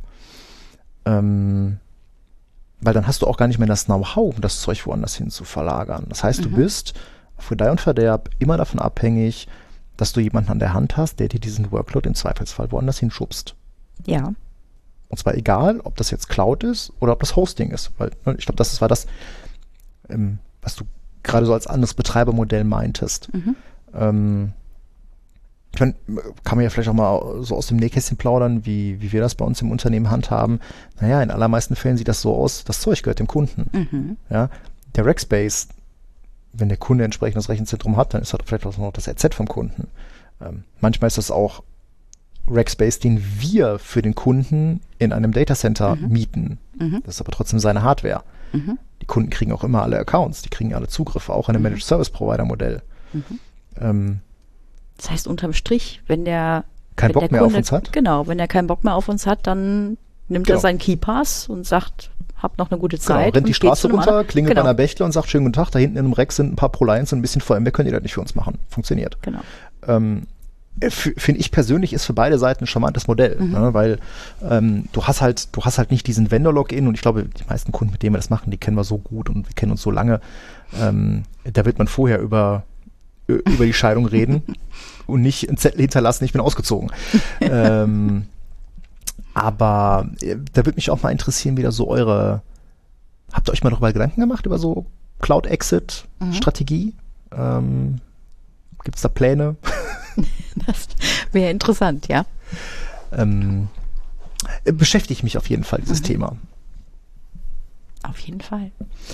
Ähm, weil dann hast du auch gar nicht mehr das Know-how, um das Zeug woanders hin zu verlagern. Das heißt, du Mhm. bist für Gedeih und Verderb immer davon abhängig, dass du jemanden an der Hand hast, der dir diesen Workload im Zweifelsfall woanders hinschubst. Ja. Und zwar egal, ob das jetzt Cloud ist oder ob das Hosting ist. Weil ne, ich glaube, das war das, ähm, was du gerade so als anderes Betreibermodell meintest. Mhm. Ähm, ich mein, kann man ja vielleicht auch mal so aus dem Nähkästchen plaudern, wie, wie wir das bei uns im Unternehmen handhaben. Naja, in allermeisten Fällen sieht das so aus, das Zeug gehört dem Kunden. Mhm. Ja, der Rackspace, wenn der Kunde entsprechend das Rechenzentrum hat, dann ist das vielleicht auch noch das R Z vom Kunden. Ähm, manchmal ist das auch Rackspace, den wir für den Kunden in einem Datacenter Mhm. mieten. Mhm. Das ist aber trotzdem seine Hardware. Mhm. Die Kunden kriegen auch immer alle Accounts, die kriegen alle Zugriffe, auch in einem Mhm. Managed Service Provider Modell. Mhm. Ähm, Das heißt, unterm Strich, wenn der kein wenn Bock der mehr Kunde, auf uns hat. Genau, wenn er keinen Bock mehr auf uns hat, dann nimmt Genau. er seinen Keypass und sagt, habt noch eine gute Genau, Zeit. rennt und die geht Straße zu einem runter, anderen- klingelt genau. bei einer Bächle und sagt, schönen guten Tag, da hinten in einem Rack sind ein paar ProLines und ein bisschen V M, wer könnt ihr das nicht für uns machen? Funktioniert. Genau. Ähm, f- finde ich persönlich ist für beide Seiten ein charmantes Modell, Mhm. ne, weil ähm, du hast halt, du hast halt nicht diesen Vendor-Login und ich glaube, die meisten Kunden, mit denen wir das machen, die kennen wir so gut und wir kennen uns so lange, ähm, da wird man vorher über ö- über die Scheidung reden und nicht einen Zettel hinterlassen, ich bin ausgezogen. ähm, aber äh, da würde mich auch mal interessieren, wie da so eure, habt ihr euch mal darüber Gedanken gemacht, über so Cloud-Exit-Strategie? Ähm, Gibt es da Pläne? Das wäre interessant, ja. ähm, äh, beschäftige ich mich auf jeden Fall, dieses Mhm. Thema. Auf jeden Fall.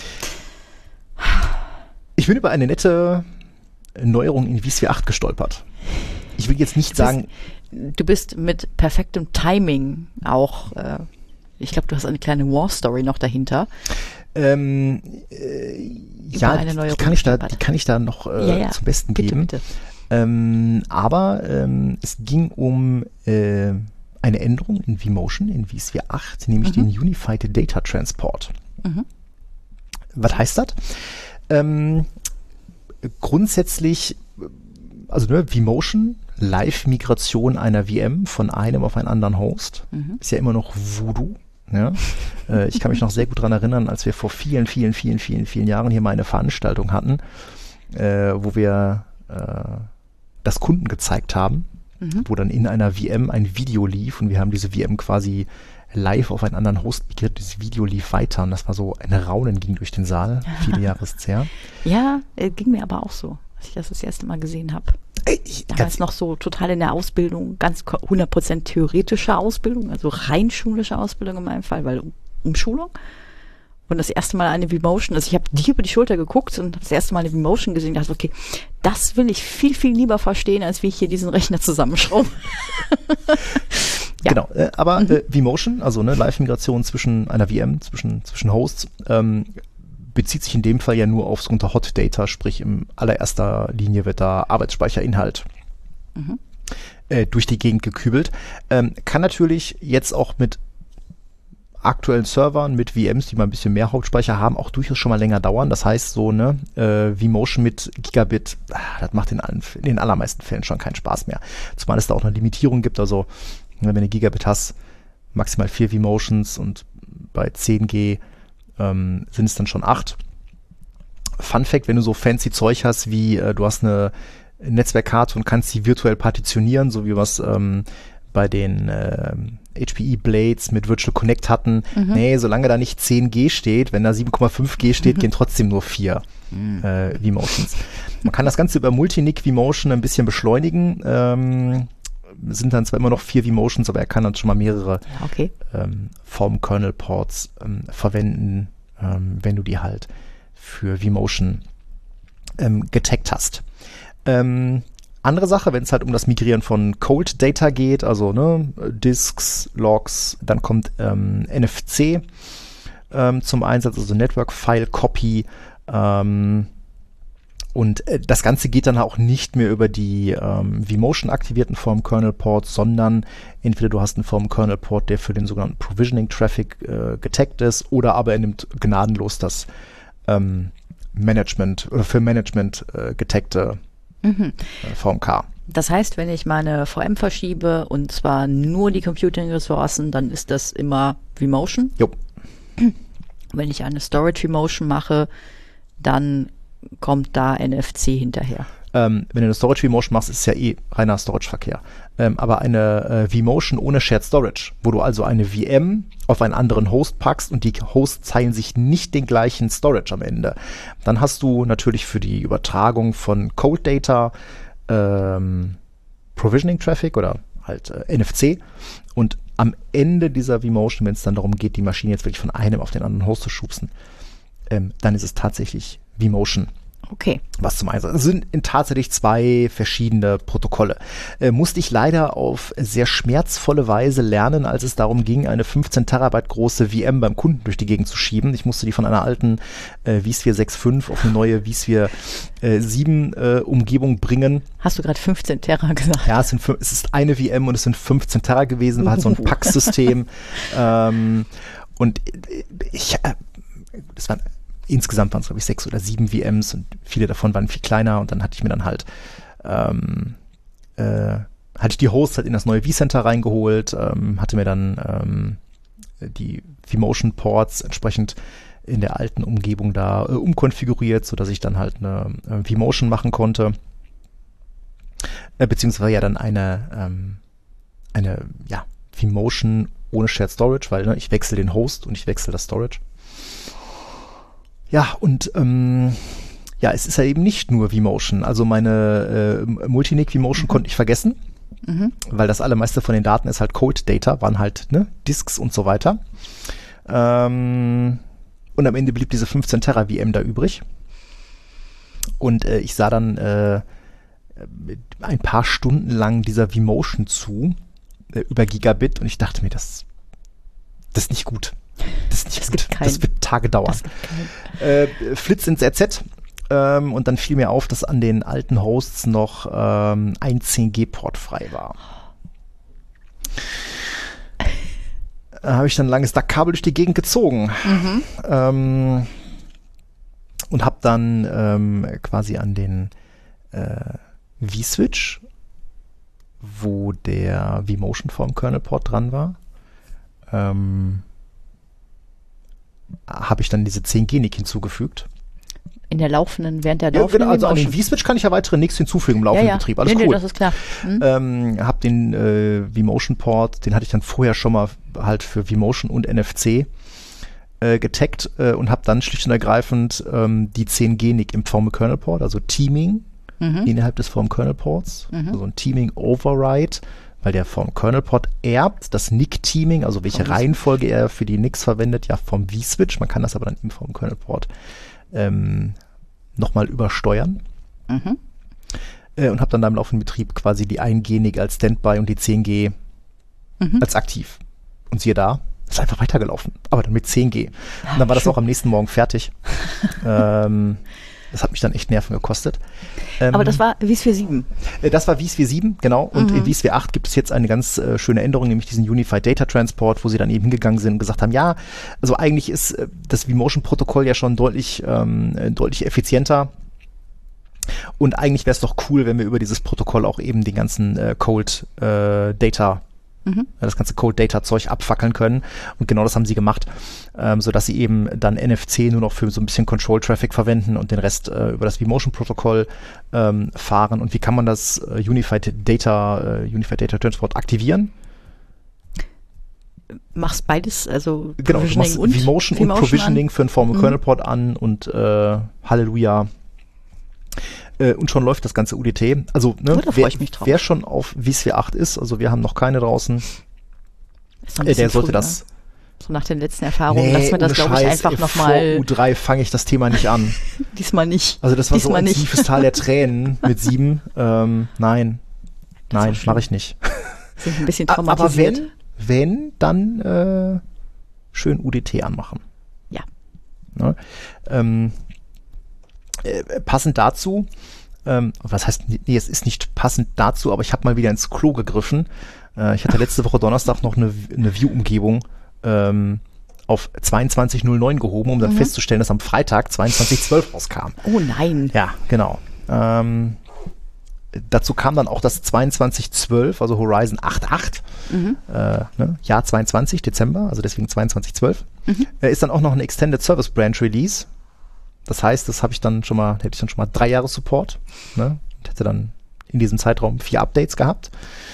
Ich bin über eine nette Neuerung in vSphere acht gestolpert. Ich will jetzt nicht sagen, Du bist mit perfektem Timing auch, äh, ich glaube, du hast eine kleine War-Story noch dahinter. ähm, äh, ja, eine die Neuerung kann, ich da, gestolpert. die kann ich da noch äh, Ja, ja. zum Besten Bitte, geben. bitte. Ähm, aber ähm, es ging um äh, eine Änderung in vMotion, in vSphere acht, nämlich Mhm. den Unified Data Transport. Mhm. Was heißt das? Ähm, grundsätzlich, also ne, vMotion, Live-Migration einer V M von einem auf einen anderen Host, Mhm. ist ja immer noch Voodoo. Ja? äh, ich kann mich noch sehr gut daran erinnern, als wir vor vielen, vielen, vielen, vielen, vielen Jahren hier mal eine Veranstaltung hatten, äh, wo wir äh, das Kunden gezeigt haben, mhm. wo dann in einer V M ein Video lief und wir haben diese V M quasi live auf einen anderen Host migriert. Dieses Video lief weiter und das war so, ein Raunen ging durch den Saal. Viele Jahre ist es her. Ja, äh, ging mir aber auch so, als ich das das erste Mal gesehen habe. Damals noch so total in der Ausbildung, ganz hundert Prozent theoretische Ausbildung, also rein schulische Ausbildung in meinem Fall, weil um, Umschulung. Und das erste Mal eine V-Motion, also ich habe dir über die Schulter geguckt und das erste Mal eine V-Motion gesehen und dachte, okay, das will ich viel, viel lieber verstehen, als wie ich hier diesen Rechner zusammenschraube. Ja. Genau, äh, aber mhm. äh, V-Motion, also ne, Live-Migration zwischen einer V M, zwischen, zwischen Hosts, ähm, bezieht sich in dem Fall ja nur auf sogenannte Hot Data, sprich in allererster Linie wird da Arbeitsspeicherinhalt mhm. äh, durch die Gegend gekübelt. Ähm, kann natürlich jetzt auch mit aktuellen Servern, mit V Ms, die mal ein bisschen mehr Hauptspeicher haben, auch durchaus schon mal länger dauern. Das heißt so, ne, äh, V-Motion mit Gigabit, ah, das macht in, allen, in den allermeisten Fällen schon keinen Spaß mehr. Zumal es da auch eine Limitierung gibt, also wenn du Gigabit hast, maximal vier V-Motions und bei zehn G ähm, sind es dann schon acht. Fun Fact, wenn du so fancy Zeug hast, wie äh, du hast eine Netzwerkkarte und kannst sie virtuell partitionieren, so wie wir es ähm, bei den äh, H P E Blades mit Virtual Connect hatten. Mhm. Nee, solange da nicht zehn G steht, wenn da sieben Komma fünf G steht, mhm. gehen trotzdem nur vier mhm. äh, V-Motions. Man kann das Ganze über Multi-N I C V-Motion ein bisschen beschleunigen. Ähm, sind dann zwar immer noch vier V-Motions, aber er kann dann schon mal mehrere ja, okay. ähm, Form-Kernel-Ports ähm, verwenden, ähm, wenn du die halt für V-Motion ähm, getaggt hast. Ähm, andere Sache, wenn es halt um das Migrieren von Cold Data geht, also ne, Disks, Logs, dann kommt ähm, N F C ähm, zum Einsatz, also Network File Copy, ähm, und äh, das Ganze geht dann auch nicht mehr über die ähm, V-Motion aktivierten Form-Kernel-Ports, sondern entweder du hast einen Form-Kernel-Port, der für den sogenannten Provisioning-Traffic äh, getaggt ist, oder aber er nimmt gnadenlos das ähm, Management oder für Management äh, getaggte mhm. äh, V M K. Das heißt, wenn ich meine V M verschiebe und zwar nur die Computing-Ressourcen, dann ist das immer V-Motion. Jo. Wenn ich eine Storage V-Motion mache, dann kommt da N F C hinterher. Ähm, wenn du eine Storage V-Motion machst, ist es ja eh reiner Storage-Verkehr. Ähm, aber eine äh, V-Motion ohne Shared Storage, wo du also eine V M auf einen anderen Host packst und die Hosts teilen sich nicht den gleichen Storage am Ende, dann hast du natürlich für die Übertragung von Cold Data ähm, Provisioning Traffic oder halt äh, N F C und am Ende dieser V-Motion, wenn es dann darum geht, die Maschine jetzt wirklich von einem auf den anderen Host zu schubsen, ähm, dann ist es tatsächlich V-Motion. Okay. Was zum Einsatz. Es sind in tatsächlich zwei verschiedene Protokolle. Äh, musste ich leider auf sehr schmerzvolle Weise lernen, als es darum ging, eine fünfzehn Terabyte große V M beim Kunden durch die Gegend zu schieben. Ich musste die von einer alten äh, vSphere sechs Punkt fünf auf eine neue vSphere äh, sieben äh, Umgebung bringen. Hast du gerade fünfzehn Tera gesagt? Ja, es, sind, es ist eine V M und es sind fünfzehn Tera gewesen, war halt so ein Packsystem. ähm, und ich, äh, das waren insgesamt waren es, glaube ich, sechs oder sieben V Ms und viele davon waren viel kleiner und dann hatte ich mir dann halt ähm, äh, hatte ich die Hosts halt in das neue vCenter reingeholt, ähm, hatte mir dann ähm, die V-Motion-Ports entsprechend in der alten Umgebung da äh, umkonfiguriert, sodass ich dann halt eine äh, V-Motion machen konnte, äh, beziehungsweise ja dann eine ähm, eine ja V-Motion ohne Shared Storage, weil ne, ich wechsle den Host und ich wechsle das Storage. Ja, und ähm, ja, es ist ja eben nicht nur V-Motion. Also meine äh, Multi-N I C V-Motion mhm. konnte ich vergessen, mhm. weil das allermeiste von den Daten ist halt Cold Data, waren halt ne, Disks und so weiter. Ähm, und am Ende blieb diese fünfzehn Tera V M da übrig. Und äh, ich sah dann äh, ein paar Stunden lang dieser V-Motion zu, äh, über Gigabit, und ich dachte mir, das, das ist nicht gut. Das ist nicht das gut. Das wird Tage dauern. Äh, Flitz ins R Z ähm, und dann fiel mir auf, dass an den alten Hosts noch ähm, ein zehn G Port frei war. Da habe ich dann ein langes D A C-Kabel durch die Gegend gezogen mhm. ähm, und habe dann ähm, quasi an den äh, V-Switch, wo der V-Motion vom Kernel-Port dran war, ähm, habe ich dann diese zehn G N I C hinzugefügt. In der laufenden, während der Ja, laufenden genau, also an den V-Motion. V-Switch kann ich ja weitere N I Cs hinzufügen im laufenden ja, ja. Betrieb. Alles nee, cool. Nee, das ist klar. Hm? Ähm, hab den äh, V-Motion-Port, den hatte ich dann vorher schon mal halt für V-Motion und N F C äh, getaggt äh, und habe dann schlicht und ergreifend ähm, die zehn G N I C im V M Kernel-Port, also Teaming Mhm. innerhalb des V M Kernel-Ports, Mhm. also ein Teaming-Override, weil der V M Kernel-Port erbt das N I C-Teaming, also welche Vom Reihenfolge er für die N I Cs verwendet, ja vom V-Switch. Man kann das aber dann im V M Kernel-Port ähm, nochmal übersteuern. Mhm. Äh, und habe dann da im laufenden Betrieb quasi die ein G N I C als Standby und die zehn G Mhm. als aktiv. Und siehe da, ist einfach weitergelaufen. Aber dann mit zehn G. Und dann war das schön. auch am nächsten Morgen fertig. ähm, das hat mich dann echt Nerven gekostet. Ähm, Aber das war vSphere sieben. äh, Das war vSphere sieben, genau. Und Mhm. in vSphere acht gibt es jetzt eine ganz äh, schöne Änderung, nämlich diesen Unified Data Transport, wo sie dann eben hingegangen sind und gesagt haben, ja, also eigentlich ist äh, das V-Motion-Protokoll ja schon deutlich, ähm, äh, deutlich effizienter. Und eigentlich wäre es doch cool, wenn wir über dieses Protokoll auch eben den ganzen äh, Cold äh, Data, Mhm. äh, das ganze Cold Data Zeug abfackeln können. Und genau das haben sie gemacht, ähm, sodass sie eben dann N F C nur noch für so ein bisschen Control Traffic verwenden und den Rest äh, über das V-Motion Protokoll ähm, fahren. Und wie kann man das äh, Unified Data, äh, Unified Data Transport aktivieren? Machst beides, also Genau, du machst und V-Motion und V-Motion Provisioning an. für einen V M Mhm. Kernel Port an und äh, Halleluja. Äh, und schon läuft das ganze U D T. Also, ne, Oh, da freu wer, ich mich drauf. wer schon auf vSphere acht ist, also wir haben noch keine draußen, Ist noch ein äh, der bisschen sollte früh, das. ne? So nach den letzten Erfahrungen, lassen wir das, ohne glaube ich, Scheiß, einfach ey, vor nochmal, U drei fange ich das Thema nicht an. diesmal nicht. Also das war so Diesmal ein nicht. tiefes Tal der Tränen mit sieben. Ähm, nein, Das ist nein, auch schlimm. mache ich nicht. Sind ein bisschen A- Aber traumatisiert. wenn, wenn, dann äh, schön U D T anmachen. Ja. Ne? Ähm, äh, passend dazu, ähm, was heißt, nee, es ist nicht passend dazu, aber ich habe mal wieder ins Klo gegriffen. Äh, ich hatte letzte Woche Donnerstag noch eine, eine View-Umgebung ähm, auf zweiundzwanzig null neun gehoben, um dann Mhm. festzustellen, dass am Freitag zweiundzwanzig zwölf rauskam. Oh nein. Ja, genau. Ähm, dazu kam dann auch das zweiundzwanzig zwölf, also Horizon acht Punkt acht, Mhm. äh, ne, Jahr zweiundzwanzig, Dezember, also deswegen zweiundzwanzig zwölf. Mhm. Äh, ist dann auch noch ein Extended Service Branch Release. Das heißt, das habe ich dann schon mal, hätte ich dann schon mal drei Jahre Support, ne, und hätte dann in diesem Zeitraum vier Updates gehabt.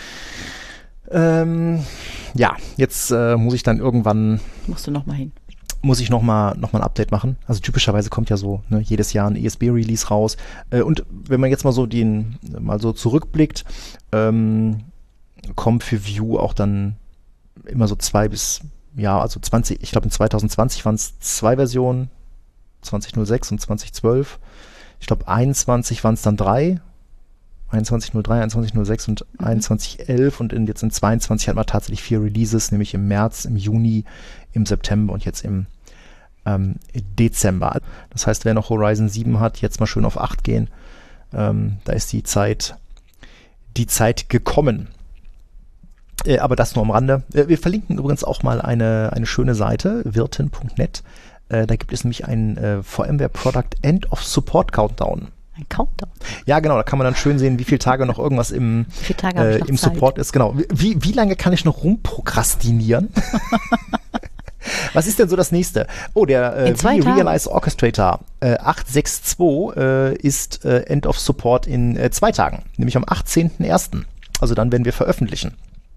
Ähm, ja, jetzt äh, muss ich dann irgendwann Musst du nochmal hin. muss ich nochmal noch mal ein Update machen. Also typischerweise kommt ja so ne, jedes Jahr ein E S B-Release raus. Äh, und wenn man jetzt mal so den mal so zurückblickt, ähm, kommt für Vue auch dann immer so zwei bis, ja, also zwanzig, ich glaube in zwanzig zwanzig waren es zwei Versionen, zwanzig null sechs und zwanzig zwölf. Ich glaube einundzwanzig waren es dann drei. einundzwanzig null drei, einundzwanzig null sechs und Mhm. einundzwanzig elf und in, jetzt in zweiundzwanzig hat man tatsächlich vier Releases, nämlich im März, im Juni, im September und jetzt im ähm, Dezember. Das heißt, wer noch Horizon sieben hat, jetzt mal schön auf acht gehen. Ähm, da ist die Zeit, die Zeit gekommen. Äh, aber das nur am Rande. Äh, wir verlinken übrigens auch mal eine, eine schöne Seite, wirten punkt net. Äh, da gibt es nämlich einen äh, VMware Product End of Support Countdown. Ein Countdown. Ja, genau, da kann man dann schön sehen, wie viele Tage noch irgendwas im, Wie viele Tage habe äh, ich noch im Zeit? Support ist. Genau. Wie, wie lange kann ich noch rumprokrastinieren? Was ist denn so das nächste? Oh, der äh, In zwei Realize Orchestrator äh, acht Punkt sechs Punkt zwei äh, ist äh, End of Support in äh, zwei Tagen, nämlich am achtzehnten ersten. Also dann werden wir veröffentlichen.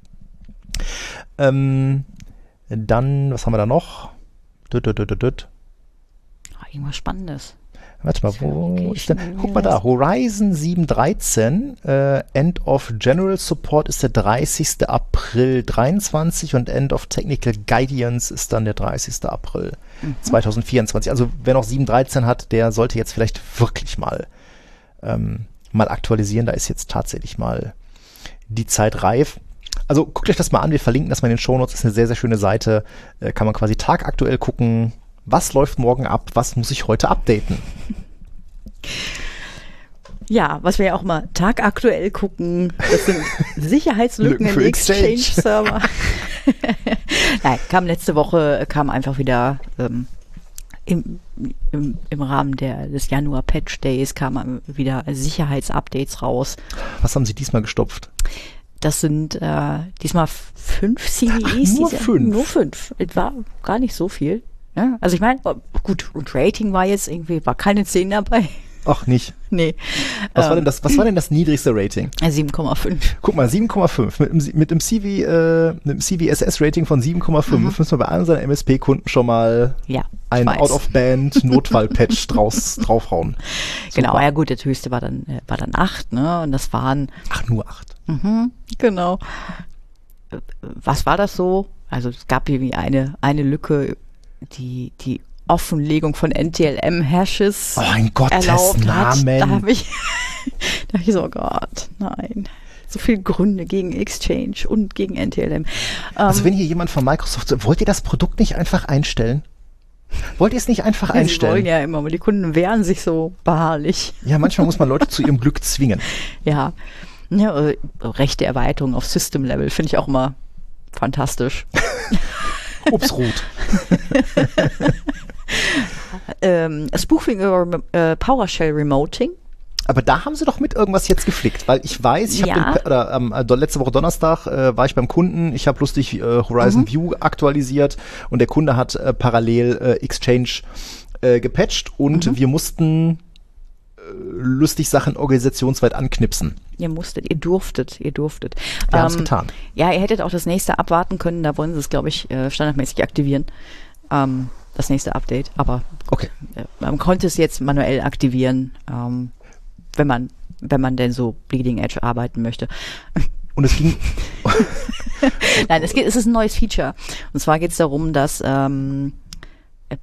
Ähm, dann, was haben wir da noch? Düt, düt, düt, düt, düt. Ah, irgendwas Spannendes. Warte mal, wo Okay, ist denn? ich- Guck mal da, Horizon sieben Punkt dreizehn, äh, End of General Support ist der dreißigsten April dreiundzwanzig und End of Technical Guidance ist dann der dreißigsten April Mhm. zweitausendvierundzwanzig. Also wer noch sieben Punkt dreizehn hat, der sollte jetzt vielleicht wirklich mal, ähm, mal aktualisieren. Da ist jetzt tatsächlich mal die Zeit reif. Also guckt euch das mal an, wir verlinken das mal in den Shownotes, ist eine sehr, sehr schöne Seite. Äh, kann man quasi tagaktuell gucken, was läuft morgen ab, was muss ich heute updaten. Ja, was wir ja auch mal tagaktuell gucken, das sind Sicherheitslücken Lücken im für Exchange-Server. Nein, kam letzte Woche, kam einfach wieder ähm, im, im, im Rahmen der, des Januar-Patch-Days kamen wieder Sicherheitsupdates raus. Was haben Sie diesmal gestopft? Das sind äh, diesmal fünf C V Es. Ach, nur diese- fünf? Nur fünf. Es war gar nicht so viel. Ja, also ich meine, gut, und Rating war jetzt irgendwie, war keine zehn dabei. Ach, nicht. Nee. Was, ähm, war denn das, was war denn das niedrigste Rating? sieben Komma fünf. Guck mal, sieben Komma fünf. Mit, dem- mit dem C V, äh, mit dem C V S S-Rating von sieben Komma fünf Mhm. müssen wir bei allen unseren M S P-Kunden schon mal Ja, ein weiß. Out-of-Band-Notfall-Patch draus, draufhauen. Genau, Super. ja gut, der höchste war dann, äh, war dann acht, ne? Und das waren, Ach, nur acht. mhm, genau. Äh, Was war das so? Also es gab irgendwie eine, eine Lücke, die, die Offenlegung von N T L M-Hashes Oh, in Gottes erlaubt hat. Namen. Da habe ich, da hab ich so, oh Gott, nein. So viele Gründe gegen Exchange und gegen N T L M. Also Ähm, wenn hier jemand von Microsoft, so- wollt ihr das Produkt nicht einfach einstellen? Wollt ihr es nicht einfach Sie wollen einstellen? ja immer, aber die Kunden wehren sich so beharrlich. Ja, manchmal muss man Leute zu ihrem Glück zwingen. Ja, ja äh, rechte Erweiterung auf System-Level finde ich auch immer fantastisch. Ups, rot. ähm, Spoofing über äh, PowerShell Remoting. Aber da haben sie doch mit irgendwas jetzt geflickt, weil ich weiß, ich habe Ja. den, oder, ähm, äh, letzte Woche Donnerstag äh, war ich beim Kunden, ich habe lustig äh, Horizon Mhm. View aktualisiert und der Kunde hat äh, parallel äh, Exchange äh, gepatcht und Mhm. wir mussten äh, lustig Sachen organisationsweit anknipsen. Ihr musstet, ihr durftet, ihr durftet. Wir haben's getan. Ja, ihr hättet auch das nächste abwarten können, da wollen sie es, glaube ich, äh, standardmäßig aktivieren. Ähm, das nächste Update, aber Okay. äh, man konnte es jetzt manuell aktivieren, ähm, wenn man, wenn man denn so Bleeding Edge arbeiten möchte. Und es ging, Nein, es geht, es ist ein neues Feature. Und zwar geht es darum, dass ähm, äh,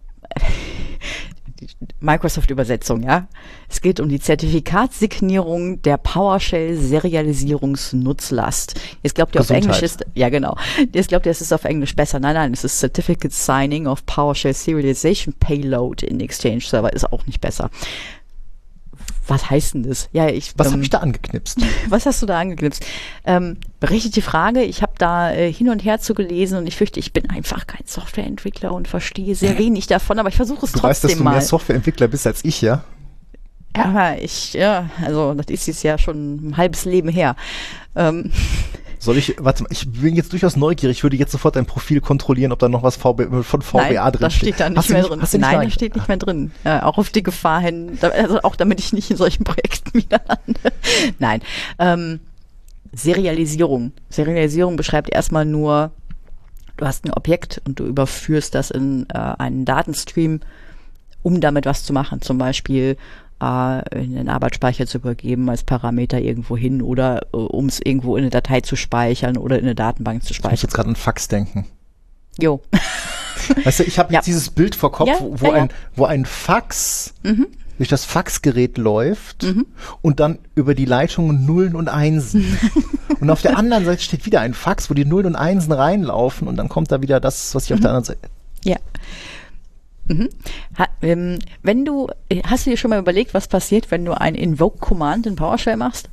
Microsoft-Übersetzung, ja. Es geht um die Zertifikatssignierung der PowerShell-Serialisierungsnutzlast. Jetzt glaubt ihr auf Gesundheit. Englisch ist, ja genau. Jetzt glaubt ihr, es ist auf Englisch besser. Nein, nein, es ist Certificate Signing of PowerShell Serialization Payload in Exchange Server, ist auch nicht besser. Was heißt denn das? Ja, ich, was ähm, habe ich da angeknipst? Was hast du da angeknipst? Ähm, berechtigte Frage. Ich habe da äh, hin und her zu gelesen und ich fürchte, ich bin einfach kein Softwareentwickler und verstehe sehr wenig davon, aber ich versuche es Du trotzdem weißt, dass du mal. mehr Softwareentwickler bist als ich, ja? Aber ich, ja, also das ist jetzt ja schon ein halbes Leben her. Ähm, Soll ich, warte mal, ich bin jetzt durchaus neugierig, ich würde jetzt sofort dein Profil kontrollieren, ob da noch was V B, von V B A nein, drin das steht da nicht Hast du mehr drin. hast du nicht Nein, rein- das steht nicht mehr drin. Äh, auch auf die Gefahr hin, da, also auch damit ich nicht in solchen Projekten wieder lande. Nein. Ähm, Serialisierung. Serialisierung beschreibt erstmal nur, du hast ein Objekt und du überführst das in äh, einen Datenstream, um damit was zu machen. Zum Beispiel äh, in den Arbeitsspeicher zu übergeben als Parameter irgendwo hin oder äh, um es irgendwo in eine Datei zu speichern oder in eine Datenbank zu Ich muss speichern. jetzt gerade an Fax denken. Jo. Weißt du, ich habe Ja. jetzt dieses Bild vor Kopf, Ja, wo, wo ja, ja. ein, wo ein Fax Mhm. durch das Faxgerät läuft Mhm. und dann über die Leitungen Nullen und Einsen. Und auf der anderen Seite steht wieder ein Fax, wo die Nullen und Einsen reinlaufen und dann kommt da wieder das, was ich auf der anderen Seite. Ja. Mhm. Ha, ähm, wenn du, hast du dir schon mal überlegt, was passiert, wenn du ein Invoke-Command in PowerShell machst?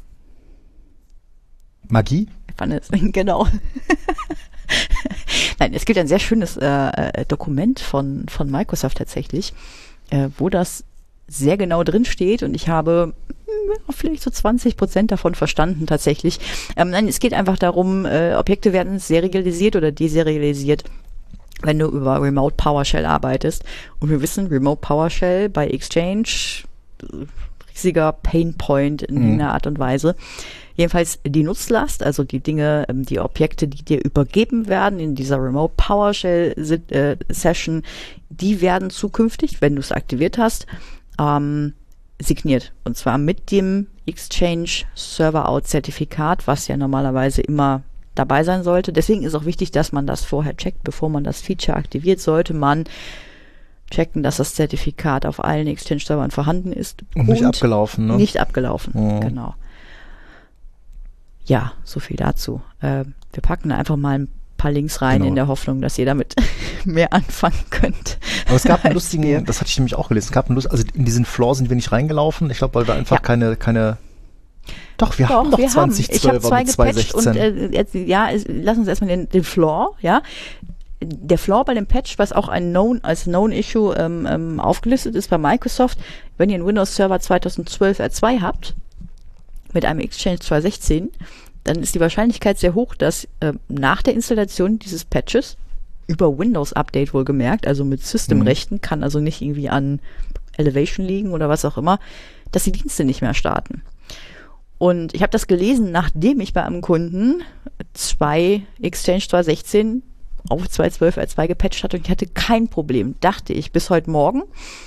Magie? Ich fand es, genau. Nein, es gibt ein sehr schönes äh, äh, Dokument von, von Microsoft tatsächlich, äh, wo das sehr genau drin steht und ich habe mh, vielleicht so zwanzig Prozent davon verstanden tatsächlich. Ähm, nein, es geht einfach darum, äh, Objekte werden serialisiert oder deserialisiert, wenn du über Remote PowerShell arbeitest. Und wir wissen, Remote PowerShell bei Exchange, äh, riesiger Painpoint in Mhm. irgendeiner Art und Weise. Jedenfalls die Nutzlast, also die Dinge, ähm, die Objekte, die dir übergeben werden in dieser Remote PowerShell Sit- äh, Session, die werden zukünftig, wenn du es aktiviert hast, ähm, signiert. Und zwar mit dem Exchange Server Out Zertifikat, was ja normalerweise immer dabei sein sollte. Deswegen ist auch wichtig, dass man das vorher checkt, bevor man das Feature aktiviert, sollte man checken, dass das Zertifikat auf allen Exchange-Servern vorhanden ist. Und nicht abgelaufen, ne? Nicht abgelaufen, Mhm. genau. Ja, so viel dazu. Äh, wir packen da einfach mal ein paar Links rein Genau. in der Hoffnung, dass ihr damit mehr anfangen könnt. Aber es gab einen als wir. lustigen, das hatte ich nämlich auch gelesen, es gab einen Lust, also in diesen Floor sind wir nicht reingelaufen. Ich glaube, weil wir einfach Ja. keine, keine, doch, wir haben doch wir haben. zwanzig Ich habe zwölfer zwei mit gepatcht und zweitausendsechzehn. äh, jetzt, ja, es, lass uns erstmal den, den Floor, ja. Der Floor bei dem Patch, was auch ein Known, als Known Issue ähm, ähm, aufgelistet ist bei Microsoft, wenn ihr einen Windows Server zweitausendzwölf R zwei habt, mit einem Exchange zweitausendsechzehn, dann ist die Wahrscheinlichkeit sehr hoch, dass äh, nach der Installation dieses Patches über Windows-Update wohlgemerkt, also mit Systemrechten, mhm. kann also nicht irgendwie an Elevation liegen oder was auch immer, dass die Dienste nicht mehr starten. Und ich habe das gelesen, nachdem ich bei einem Kunden zwei Exchange zwei sechzehn auf zwei zwölf R zwei gepatcht hatte und ich hatte kein Problem, dachte ich, bis heute Morgen.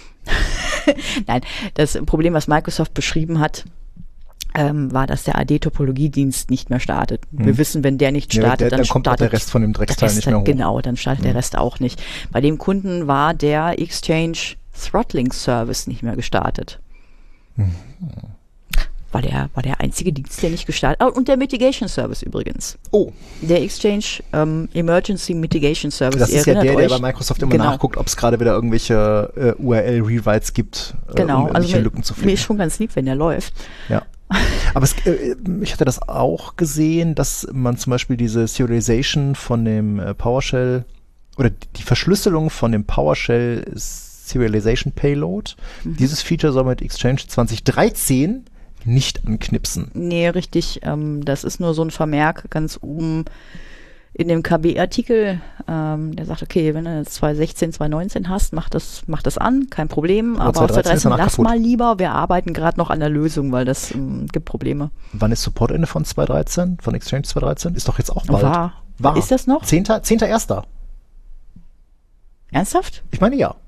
Nein, das Problem, was Microsoft beschrieben hat, ähm, war, dass der A D-Topologiedienst nicht mehr startet. Hm. Wir wissen, wenn der nicht startet, ja, der, dann, dann kommt startet auch der Rest von dem Drecksteil nicht mehr hoch. Genau, dann startet hm. der Rest auch nicht. Bei dem Kunden war der Exchange Throttling Service nicht mehr gestartet. Hm. War der, war der einzige Dienst, der nicht gestartet hat. Oh, und der Mitigation Service übrigens. Oh. Der Exchange ähm, Emergency Mitigation Service. Das ist ja der, euch, der bei Microsoft immer genau. nachguckt, ob es gerade wieder irgendwelche äh, U R L-Rewrites gibt, äh, genau. um irgendwelche also Lücken zu finden. Mir ist schon ganz lieb, wenn der läuft. Ja. Aber es, äh, ich hatte das auch gesehen, dass man zum Beispiel diese Serialization von dem äh, PowerShell oder die Verschlüsselung von dem PowerShell Serialization Payload, mhm. dieses Feature soll mit Exchange zwanzig dreizehn nicht anknipsen. Nee, richtig. Ähm, das ist nur so ein Vermerk ganz oben in dem K B-Artikel. Ähm, der sagt, okay, wenn du zwei sechzehn, zwei neunzehn hast, mach das, mach das an, kein Problem. Aber, aber aus zwei dreizehn lass kaputt. Mal lieber. Wir arbeiten gerade noch an der Lösung, weil das ähm, gibt Probleme. Wann ist Supportende von zwei dreizehn, von Exchange zwei dreizehn? Ist doch jetzt auch bald. War. War. Ist das noch? zehnter erster Ernsthaft? Ich meine, ja.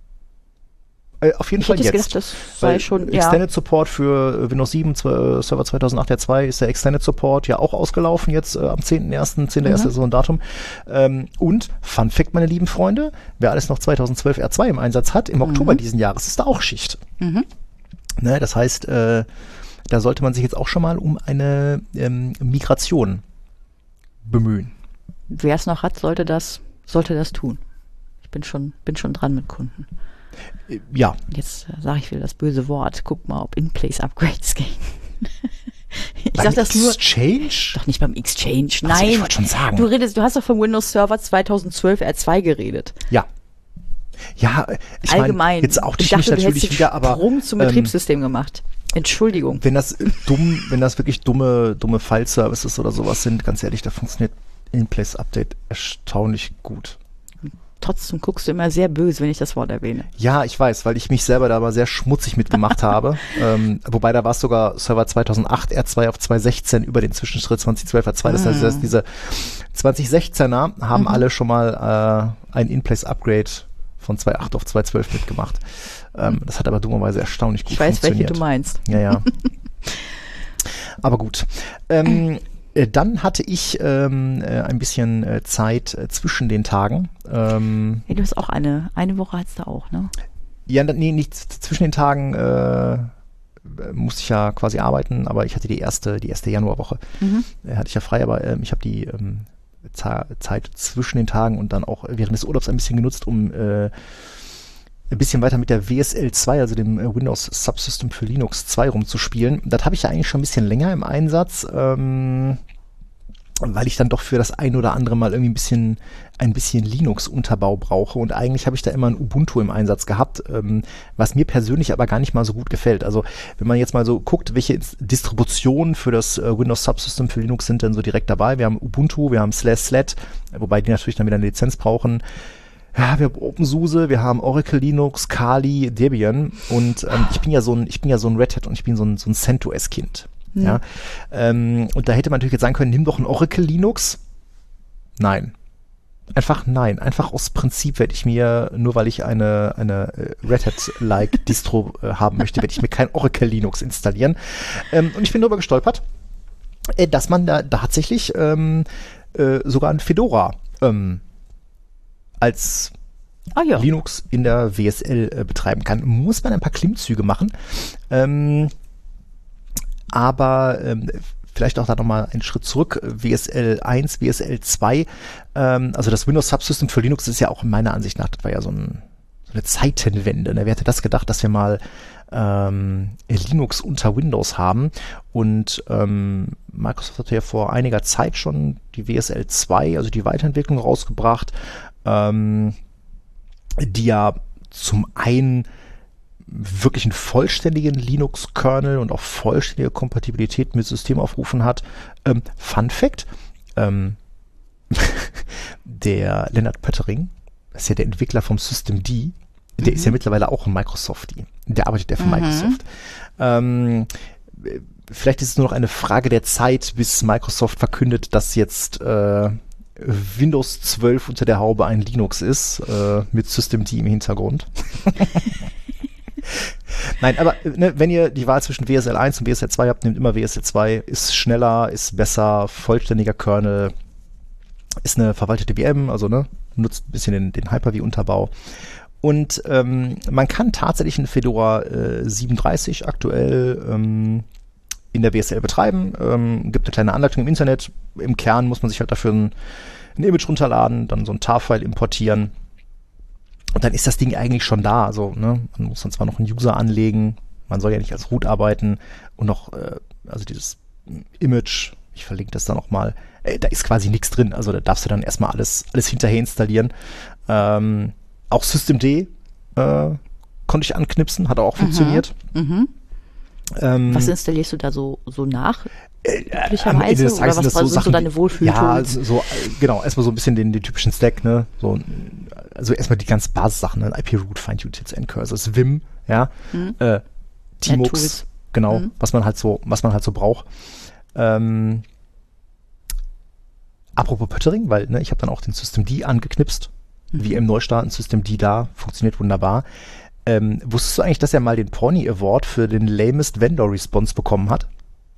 Äh, auf jeden ich Fall hätte jetzt. Gedacht, das sei schon, Extended ja. Support für Windows sieben, Server zweitausendacht R zwei ist der Extended Support ja auch ausgelaufen jetzt äh, am zehnten ersten zehnter erster Mhm. so ein Datum. Ähm, und Fun Fact, meine lieben Freunde, wer alles noch zweitausendzwölf R zwei im Einsatz hat, im mhm. Oktober diesen Jahres ist da auch Schicht. Mhm. Ne, das heißt, äh, da sollte man sich jetzt auch schon mal um eine ähm, Migration bemühen. Wer es noch hat, sollte das, sollte das tun. Ich bin schon, bin schon dran mit Kunden. Ja. Jetzt äh, sage ich wieder das böse Wort. Guck mal, ob In-Place-Upgrades gehen. ich beim sag das nur. Exchange? Doch nicht beim Exchange. Nein. Also, ich wollte schon sagen. Du redest, du hast doch vom Windows Server zweitausendzwölf R zwei geredet. Ja. Ja, ich allgemein. Mein, jetzt auch ich dachte, mich natürlich den wieder, aber Sprung zum ähm, Betriebssystem gemacht. Entschuldigung. Wenn das dumm, wenn das wirklich dumme, dumme File-Services oder sowas sind, ganz ehrlich, da funktioniert In-Place-Update erstaunlich gut. Trotzdem guckst du immer sehr böse, wenn ich das Wort erwähne. Ja, ich weiß, weil ich mich selber da mal sehr schmutzig mitgemacht habe. Ähm, wobei da war es sogar Server zweitausendacht R zwei auf zwei sechzehn über den Zwischenschritt zweitausendzwölf R zwei. Das heißt, dass diese zwanzig sechzehner haben mhm. alle schon mal äh, ein In-Place-Upgrade von zwei Punkt acht auf zwei Punkt zwölf mitgemacht. Ähm, das hat aber dummerweise erstaunlich gut ich weiß, funktioniert. Ich weiß, welche du meinst. Ja, ja. Aber gut. Ähm, Dann hatte ich ähm, ein bisschen äh, Zeit äh, zwischen den Tagen. Ähm, hey, du hast auch eine, eine Woche hast du auch, ne? Ja, nee, nicht zwischen den Tagen äh, musste ich ja quasi arbeiten, aber ich hatte die erste, die erste Januarwoche. Mhm. Äh, hatte ich ja frei, aber äh, ich habe die ähm, Zeit zwischen den Tagen und dann auch während des Urlaubs ein bisschen genutzt, um äh, ein bisschen weiter mit der W S L zwei, also dem Windows Subsystem für Linux zwei rumzuspielen. Das habe ich ja eigentlich schon ein bisschen länger im Einsatz, ähm, weil ich dann doch für das ein oder andere Mal irgendwie ein bisschen, ein bisschen Linux-Unterbau brauche. Und eigentlich habe ich da immer ein Ubuntu im Einsatz gehabt, ähm, was mir persönlich aber gar nicht mal so gut gefällt. Also wenn man jetzt mal so guckt, welche Distributionen für das äh, Windows Subsystem für Linux sind denn so direkt dabei. Wir haben Ubuntu, wir haben Slash Slat, wobei die natürlich dann wieder eine Lizenz brauchen. Ja, wir haben OpenSUSE, wir haben Oracle Linux, Kali, Debian und ähm, ich bin ja so ein, ich bin ja so ein Red Hat und ich bin so ein, so ein CentOS-Kind. Mhm. Ja, ähm, und da hätte man natürlich jetzt sagen können, nimm doch ein Oracle Linux. Nein. Einfach nein. Einfach aus Prinzip werde ich mir, nur weil ich eine, eine Red Hat-like Distro äh, haben möchte, werde ich mir kein Oracle Linux installieren. Ähm, und ich bin darüber gestolpert, äh, dass man da tatsächlich ähm, äh, sogar ein Fedora ähm, als ah, ja. Linux in der W S L äh, betreiben kann. Muss man ein paar Klimmzüge machen. Ähm, aber ähm, vielleicht auch da nochmal einen Schritt zurück. W S L eins, W S L zwei, ähm, also das Windows Subsystem für Linux ist ja auch meiner Ansicht nach, das war ja so, ein, so eine Zeitenwende. Ne? Wer hätte das gedacht, dass wir mal ähm, Linux unter Windows haben? Und ähm, Microsoft hatte ja vor einiger Zeit schon die W S L zwei, also die Weiterentwicklung rausgebracht, ähm, die ja zum einen wirklich einen vollständigen Linux-Kernel und auch vollständige Kompatibilität mit Systemaufrufen hat. Ähm, Fun Fact, ähm, Der Lennart Pöttering, das ist ja der Entwickler vom System D, der mhm. ist ja mittlerweile auch ein Microsoftie. Der arbeitet ja für mhm. Microsoft. Ähm, vielleicht ist es nur noch eine Frage der Zeit, bis Microsoft verkündet, dass jetzt äh, Windows zwölf unter der Haube ein Linux ist, äh, mit Systemd im Hintergrund. Nein, aber ne, wenn ihr die Wahl zwischen W S L eins und W S L zwei habt, nehmt immer W S L zwei, ist schneller, ist besser, vollständiger Kernel, ist eine verwaltete V M, also ne, nutzt ein bisschen den, den Hyper-V-Unterbau. Und ähm, man kann tatsächlich einen Fedora äh, siebenunddreißig aktuell ähm, in der W S L betreiben. Ähm, gibt eine kleine Anleitung im Internet. Im Kern muss man sich halt dafür ein, ein Image runterladen, dann so ein Tar-File importieren. Und dann ist das Ding eigentlich schon da. Also ne, man muss dann zwar noch einen User anlegen, man soll ja nicht als Root arbeiten und noch, äh, also dieses Image, ich verlinke das da nochmal, äh, da ist quasi nichts drin. Also da darfst du dann erstmal alles, alles hinterher installieren. Ähm, auch Systemd äh, konnte ich anknipsen, hat auch funktioniert. Mhm. Ähm, was installierst du da so, so nach? Üblicherweise? Äh, Oder was das so sind Sachen, so deine Wohlfühltools? Ja, so, so, genau, erstmal so ein bisschen den, den typischen Stack, ne? So, also erstmal die ganz Basis-Sachen, ne? I P-Root, Find-Utils, N-Cursors, Vim, ja, mhm. äh, Tmux, genau, mhm. was man halt so, was man halt so braucht. Ähm, apropos Pöttering, weil, ne, ich habe dann auch den Systemd angeknipst, mhm. V M Neustarten, Systemd da, funktioniert wunderbar. Ähm, wusstest du eigentlich, dass er mal den Pony Award für den lamest Vendor Response bekommen hat?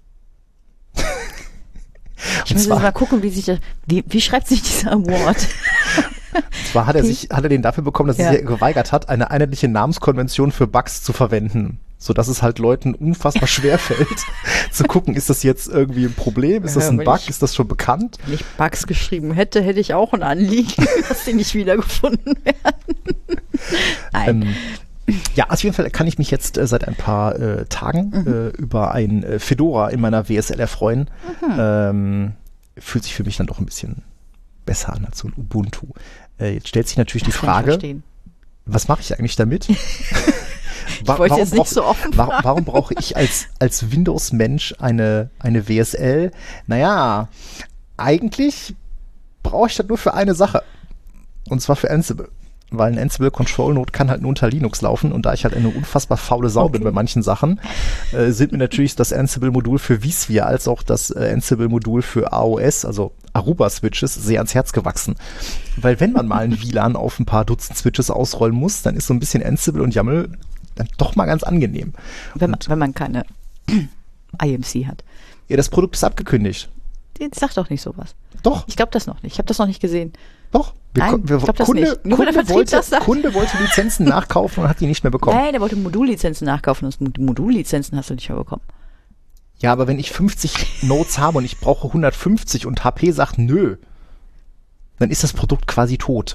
Ich muss jetzt mal gucken, wie sich das, wie, wie schreibt sich dieser Award? Und zwar hat er sich, hat er den dafür bekommen, dass ja. er sich geweigert hat, eine einheitliche Namenskonvention für Bugs zu verwenden. So dass es halt Leuten unfassbar schwer fällt, zu gucken, ist das jetzt irgendwie ein Problem? Ist das ein Bug? Ich, ist das schon bekannt? Wenn ich Bugs geschrieben hätte, hätte ich auch ein Anliegen, dass die nicht wiedergefunden werden. Nein. Ähm, Ja, auf jeden Fall kann ich mich jetzt äh, seit ein paar äh, Tagen mhm. äh, über ein äh, Fedora in meiner W S L erfreuen. Mhm. Ähm, fühlt sich für mich dann doch ein bisschen besser an als so ein Ubuntu. Äh, jetzt stellt sich natürlich das die Frage, was mache ich eigentlich damit? Ich Wa- wollte jetzt nicht so offen wa- Warum brauche ich als, als Windows-Mensch eine, eine W S L? Naja, eigentlich brauche ich das nur für eine Sache. Und zwar für Ansible. Weil ein Ansible Control Node kann halt nur unter Linux laufen und da ich halt eine unfassbar faule Sau okay. bin bei manchen Sachen, äh, sind mir natürlich das Ansible-Modul für vSphere als auch das äh, Ansible-Modul für A O S, also Aruba-Switches, sehr ans Herz gewachsen. Weil wenn man mal ein W L A N auf ein paar Dutzend Switches ausrollen muss, dann ist so ein bisschen Ansible und YAML dann doch mal ganz angenehm. Wenn man, wenn man keine I M C hat. Ja, das Produkt ist abgekündigt. Jetzt sag doch nicht sowas. Doch. Ich glaube das noch nicht. Ich habe das noch nicht gesehen. Doch. Wir, Nein, wir, ich glaube das Kunde, nicht. Nur Kunde, der wollte, das sagt. Kunde wollte Lizenzen nachkaufen und hat die nicht mehr bekommen. Nein, der wollte Modullizenzen nachkaufen und die Modullizenzen hast du nicht mehr bekommen. Ja, aber wenn ich fünfzig Nodes habe und ich brauche hundertfünfzig und H P sagt nö, dann ist das Produkt quasi tot.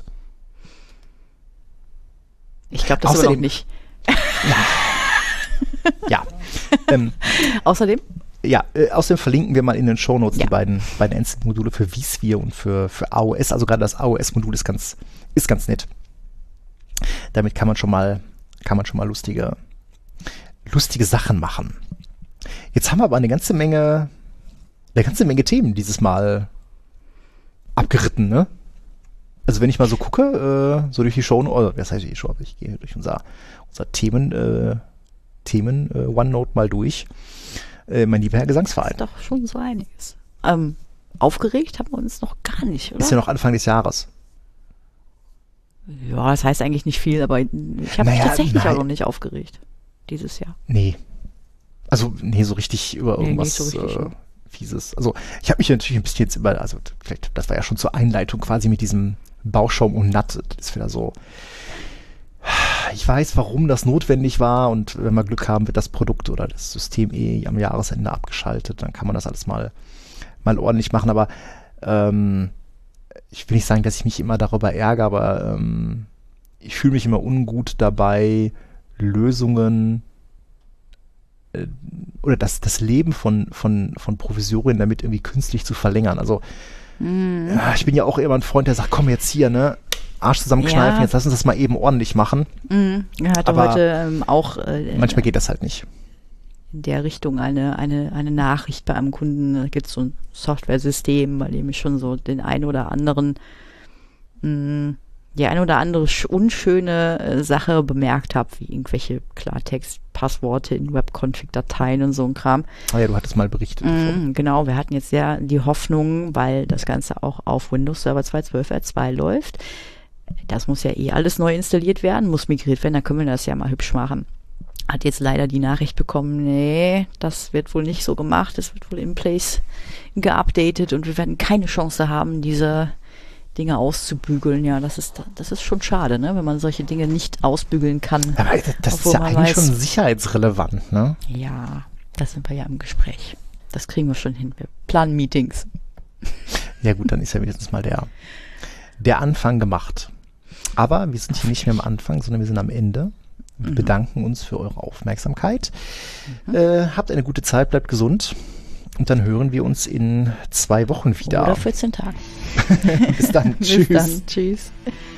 Ich glaube das Außerdem, aber noch nicht. Ja. ja. Ähm, Außerdem? Ja, äh, außerdem verlinken wir mal in den Shownotes ja. die beiden, beiden Ansible-Module für vSphere und für, für A O S. Also gerade das A O S-Modul ist ganz, ist ganz nett. Damit kann man schon mal, kann man schon mal lustige, lustige Sachen machen. Jetzt haben wir aber eine ganze Menge, eine ganze Menge Themen dieses Mal abgeritten, ne? Also wenn ich mal so gucke, äh, so durch die Show, oder was heißt die Show, ich gehe durch unser, unser Themen, äh, Themen äh, OneNote mal durch. Äh, mein lieber Herr Gesangsverein. Das ist doch schon so einiges. Ähm, aufgeregt haben wir uns noch gar nicht, oder? Ist ja noch Anfang des Jahres. Ja, das heißt eigentlich nicht viel, aber ich habe naja, mich tatsächlich nein. auch noch nicht aufgeregt. Dieses Jahr. Nee. Also, nee, so richtig über nee, irgendwas so richtig, äh, Fieses. Also, ich habe mich natürlich ein bisschen jetzt über, also vielleicht, das war ja schon zur Einleitung quasi mit diesem Bauschaum und Natt. Das ist wieder so. Ich weiß, warum das notwendig war und wenn wir Glück haben, wird das Produkt oder das System eh am Jahresende abgeschaltet. Dann kann man das alles mal, mal ordentlich machen. Aber ähm, ich will nicht sagen, dass ich mich immer darüber ärgere, aber ähm, ich fühle mich immer ungut dabei, Lösungen äh, oder das, das Leben von, von, von Provisorien damit irgendwie künstlich zu verlängern. Also mm. ja, ich bin ja auch immer ein Freund, der sagt, komm jetzt hier, ne? Arsch zusammenkneifen, ja. Jetzt lass uns das mal eben ordentlich machen. Mhm. Er hatte aber heute ähm, auch äh, manchmal geht das halt nicht. In der Richtung eine, eine, eine Nachricht bei einem Kunden, da gibt es so ein Software-System, bei dem ich schon so den einen oder anderen mh, die eine oder andere sch- unschöne äh, Sache bemerkt habe, wie irgendwelche Klartext-Passworte in Webconfig-Dateien und so ein Kram. Ah ja, du hattest mal berichtet. Mm, genau, wir hatten jetzt ja die Hoffnung, weil das Ganze auch auf Windows Server zweihundertzwölf R zwei läuft. Das muss ja eh alles neu installiert werden, muss migriert werden, dann können wir das ja mal hübsch machen. Hat jetzt leider die Nachricht bekommen, nee, das wird wohl nicht so gemacht, es wird wohl in place geupdatet und wir werden keine Chance haben, diese Dinge auszubügeln. Ja, das ist das ist schon schade, ne, wenn man solche Dinge nicht ausbügeln kann. Aber das ist ja eigentlich weiß, schon sicherheitsrelevant, ne? Ja, da sind wir ja im Gespräch. Das kriegen wir schon hin. Wir planen Meetings. Ja gut, dann ist ja wenigstens mal der, der Anfang gemacht. Aber wir sind hier nicht mehr am Anfang, sondern wir sind am Ende. Wir mhm. bedanken uns für eure Aufmerksamkeit. Mhm. Äh, habt eine gute Zeit, bleibt gesund. Und dann hören wir uns in zwei Wochen wieder. Oder vierzehn Tagen. Bis dann. Bis Tschüss. Bis dann. Tschüss.